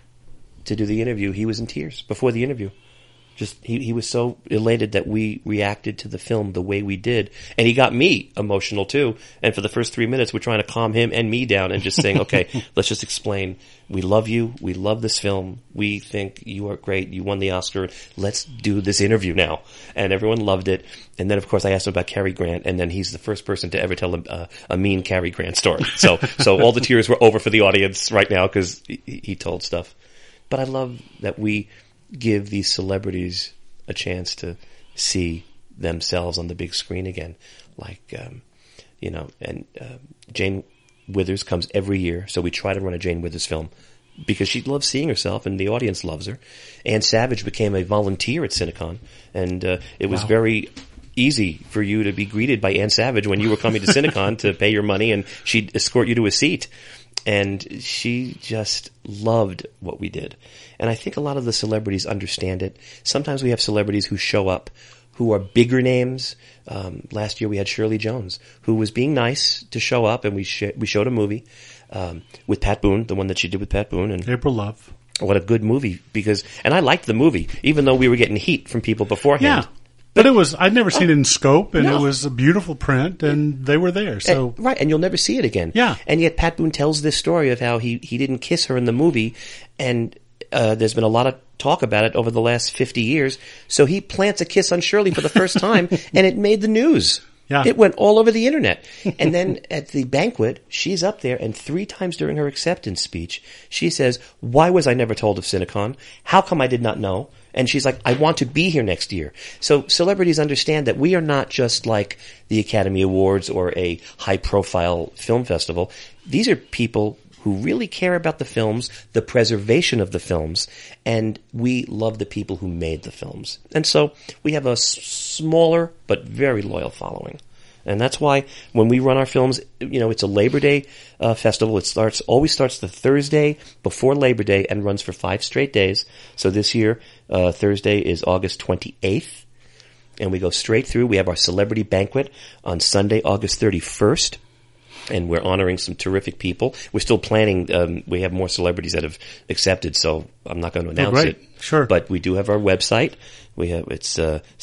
to do the interview, he was in tears before the interview. Just he was so elated that we reacted to the film the way we did, and he got me emotional too. And for the first 3 minutes, we're trying to calm him and me down and just saying, "Okay, let's just explain. We love you. We love this film. We think you are great. You won the Oscar. Let's do this interview now." And everyone loved it. And then, of course, I asked him about Cary Grant, and then he's the first person to ever tell a mean Cary Grant story. So all the tears were over for the audience right now because he told stuff. But I love that we give these celebrities a chance to see themselves on the big screen again. Like, Jane Withers comes every year, so we try to run a Jane Withers film because she loves seeing herself and the audience loves her. Ann Savage became a volunteer at Cinecon, and it was very easy for you to be greeted by Ann Savage when you were coming to Cinecon to pay your money, and she'd escort you to a seat. And she just loved what we did. And I think a lot of the celebrities understand it. Sometimes we have celebrities who show up who are bigger names. Last year we had Shirley Jones, who was being nice to show up, and we showed a movie with Pat Boone, the one that she did with Pat Boone. And April Love. What a good movie. And I liked the movie, even though we were getting heat from people beforehand. Yeah. But I'd never seen it in scope, and it was a beautiful print, and they were there. So right, and you'll never see it again. Yeah. And yet Pat Boone tells this story of how he didn't kiss her in the movie, and there's been a lot of talk about it over the last 50 years. So he plants a kiss on Shirley for the first time, and it made the news. Yeah. It went all over the internet. And then at the banquet, she's up there, and 3 times during her acceptance speech, she says, "Why was I never told of Cinecon? How come I did not know?" And she's like, "I want to be here next year." So celebrities understand that we are not just like the Academy Awards or a high-profile film festival. These are people who really care about the films, the preservation of the films, and we love the people who made the films. And so we have a smaller but very loyal following. And that's why when we run our films, it's a Labor Day festival. It always starts the Thursday before Labor Day and runs for 5 straight days. So this year, Thursday is August 28th, and we go straight through. We have our celebrity banquet on Sunday, August 31st. And we're honoring some terrific people. We're still planning. We have more celebrities that have accepted, so I'm not going to announce it. Sure. But we do have our website. It's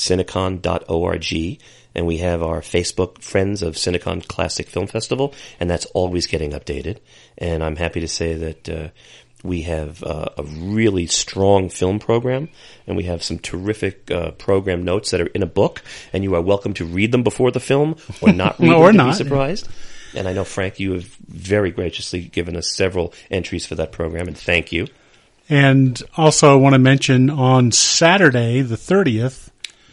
cinecon.org, and we have our Facebook Friends of Cinecon Classic Film Festival, and that's always getting updated. And I'm happy to say that we have a really strong film program, and we have some terrific program notes that are in a book, and you are welcome to read them before the film or not read them to be surprised. And I know, Frank, you have very graciously given us several entries for that program, and thank you. And also I want to mention on Saturday, the 30th,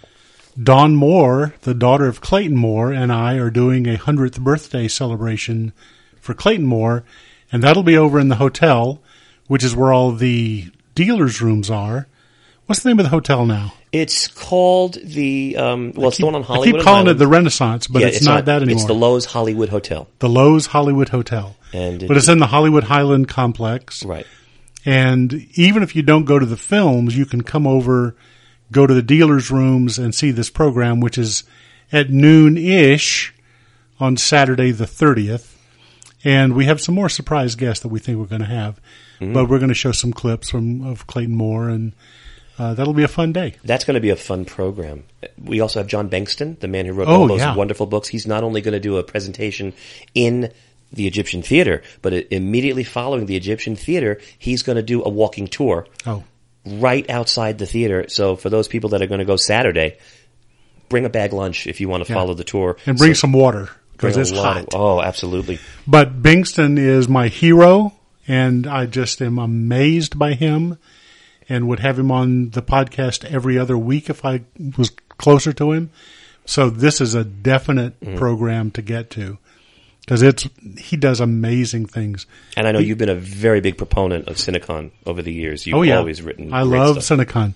Dawn Moore, the daughter of Clayton Moore, and I are doing a 100th birthday celebration for Clayton Moore, and that'll be over in the hotel, which is where all the dealers' rooms are. What's the name of the hotel now? It's called the, it's the one on Hollywood. I keep calling it the Renaissance, but it's not that anymore. It's the Lowe's Hollywood Hotel. The Lowe's Hollywood Hotel. But it's in the Hollywood Highland complex. Right. And even if you don't go to the films, you can come over, go to the dealers' rooms and see this program, which is at noon-ish on Saturday the 30th. And we have some more surprise guests that we think we're going to have. Mm-hmm. But we're going to show some clips of Clayton Moore, and that'll be a fun day. That's going to be a fun program. We also have John Bankston, the man who wrote all those wonderful books. He's not only going to do a presentation in the Egyptian Theater, but immediately following the Egyptian Theater, he's going to do a walking tour right outside the theater. So for those people that are going to go Saturday, bring a bag lunch if you want to follow the tour. And bring some water, because it's hot. Absolutely. But Bankston is my hero, and I just am amazed by him, and would have him on the podcast every other week if I was closer to him. So this is a definite program to get to, because he does amazing things. And I know you've been a very big proponent of Cinecon over the years. You've always written I love stuff. Cinecon.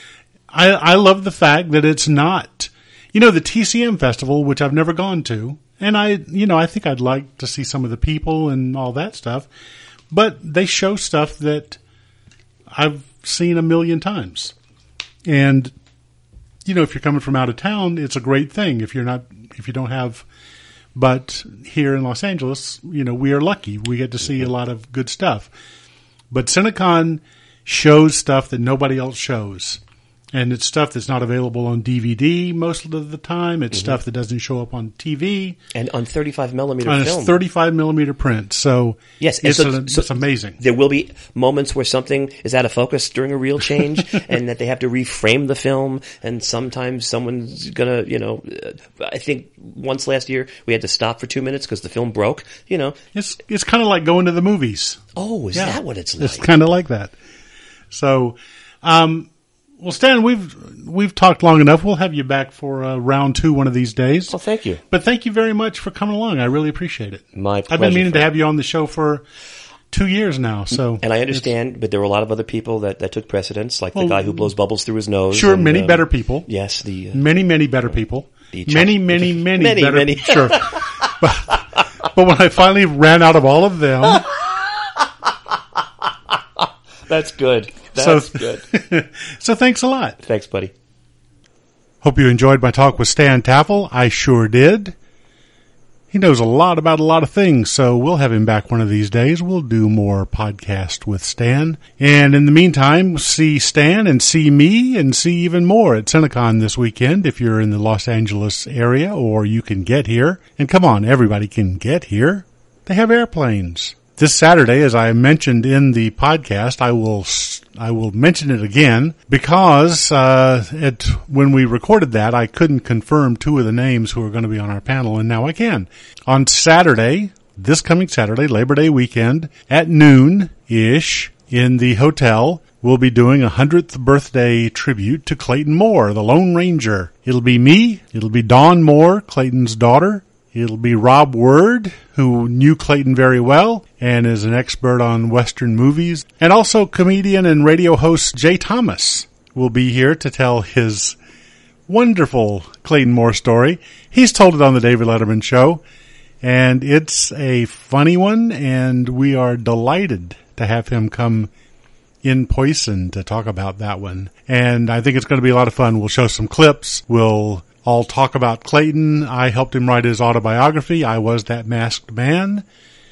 I love the fact that it's not, the TCM festival, which I've never gone to, and I think I'd like to see some of the people and all that stuff, but they show stuff that I've seen a million times. And, if you're coming from out of town, it's a great thing. If you don't have, but here in Los Angeles, we are lucky. We get to see a lot of good stuff. But Cinecon shows stuff that nobody else shows. And it's stuff that's not available on DVD most of the time. It's stuff that doesn't show up on TV. And on 35 millimeter film. On 35 millimeter print. So yes, it's amazing. There will be moments where something is out of focus during a reel change and that they have to reframe the film. And sometimes someone's going to, I think once last year we had to stop for 2 minutes because the film broke, It's kind of like going to the movies. Oh, is that what it's like? It's kind of like that. So, Well, Stan, we've talked long enough. We'll have you back for round 2 one of these days. Well, thank you. But thank you very much for coming along. I really appreciate it. My pleasure. I've been meaning to have you on the show for 2 years now. So, and I understand, but there were a lot of other people that took precedence, like the guy who blows bubbles through his nose. Sure, and, many better people. Yes, many better people. Many better. Many. Sure. But when I finally ran out of all of them. That's good. That's good. So thanks a lot. Thanks, buddy. Hope you enjoyed my talk with Stan Taffel. I sure did. He knows a lot about a lot of things, so we'll have him back one of these days. We'll do more podcast with Stan. And in the meantime, see Stan and see me and see even more at Cinecon this weekend if you're in the Los Angeles area, or you can get here. And come on, everybody can get here. They have airplanes. This Saturday, as I mentioned in the podcast, I will mention it again because when we recorded that, I couldn't confirm 2 of the names who are going to be on our panel, and now I can. On Saturday, this coming Saturday, Labor Day weekend, at noon-ish in the hotel, we'll be doing a 100th birthday tribute to Clayton Moore, the Lone Ranger. It'll be me, it'll be Dawn Moore, Clayton's daughter. It'll be Rob Word, who knew Clayton very well and is an expert on Western movies. And also comedian and radio host Jay Thomas will be here to tell his wonderful Clayton Moore story. He's told it on the David Letterman Show, and it's a funny one, and we are delighted to have him come in person to talk about that one. And I think it's going to be a lot of fun. We'll show some clips. We'll all talk about Clayton. I helped him write his autobiography. I Was That Masked Man.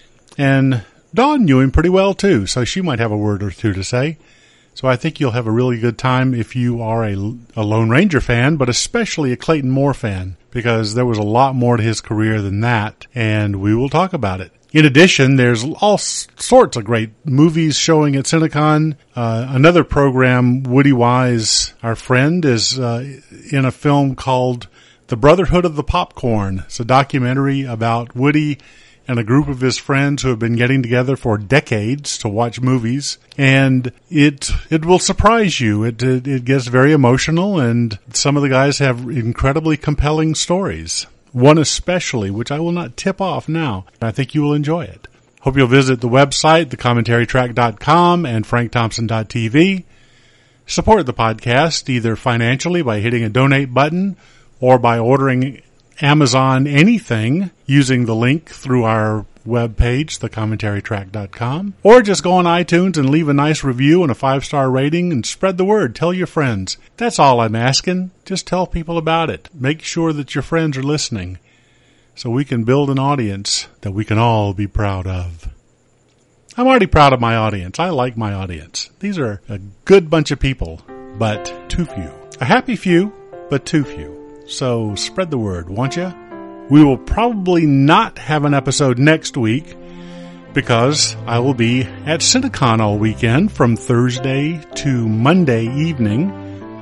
And Dawn knew him pretty well too, so she might have a word or 2 to say. So I think you'll have a really good time if you are a Lone Ranger fan, but especially a Clayton Moore fan, because there was a lot more to his career than that, and we will talk about it. In addition, there's all sorts of great movies showing at Cinecon. Another program, Woody Wise, our friend, is in a film called The Brotherhood of the Popcorn. It's a documentary about Woody and a group of his friends who have been getting together for decades to watch movies. And it will surprise you. It gets very emotional, and some of the guys have incredibly compelling stories. One especially, which I will not tip off now. I think you will enjoy it. Hope you'll visit the website, thecommentarytrack.com and frankthompson.tv. Support the podcast either financially by hitting a donate button or by ordering Amazon anything using the link through our webpage, thecommentarytrack.com, or just go on iTunes and leave a nice review and a 5-star rating and spread the word. Tell your friends. That's all I'm asking. Just tell people about it. Make sure that your friends are listening so we can build an audience that we can all be proud of. I'm already proud of my audience. I like my audience. These are a good bunch of people, but too few. A happy few, but too few. So spread the word, won't you? We will probably not have an episode next week because I will be at Cinecon all weekend from Thursday to Monday evening,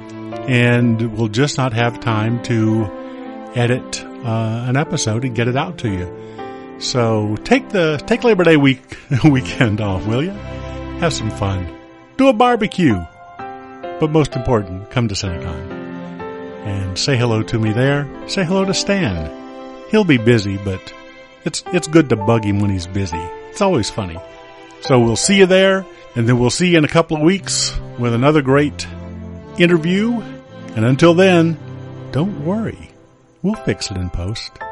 and we'll just not have time to edit an episode and get it out to you. So take Labor Day weekend off, will you? Have some fun. Do a barbecue. But most important, come to Cinecon. And say hello to me there. Say hello to Stan. He'll be busy, but it's good to bug him when he's busy. It's always funny. So we'll see you there, and then we'll see you in a couple of weeks with another great interview. And until then, don't worry. We'll fix it in post.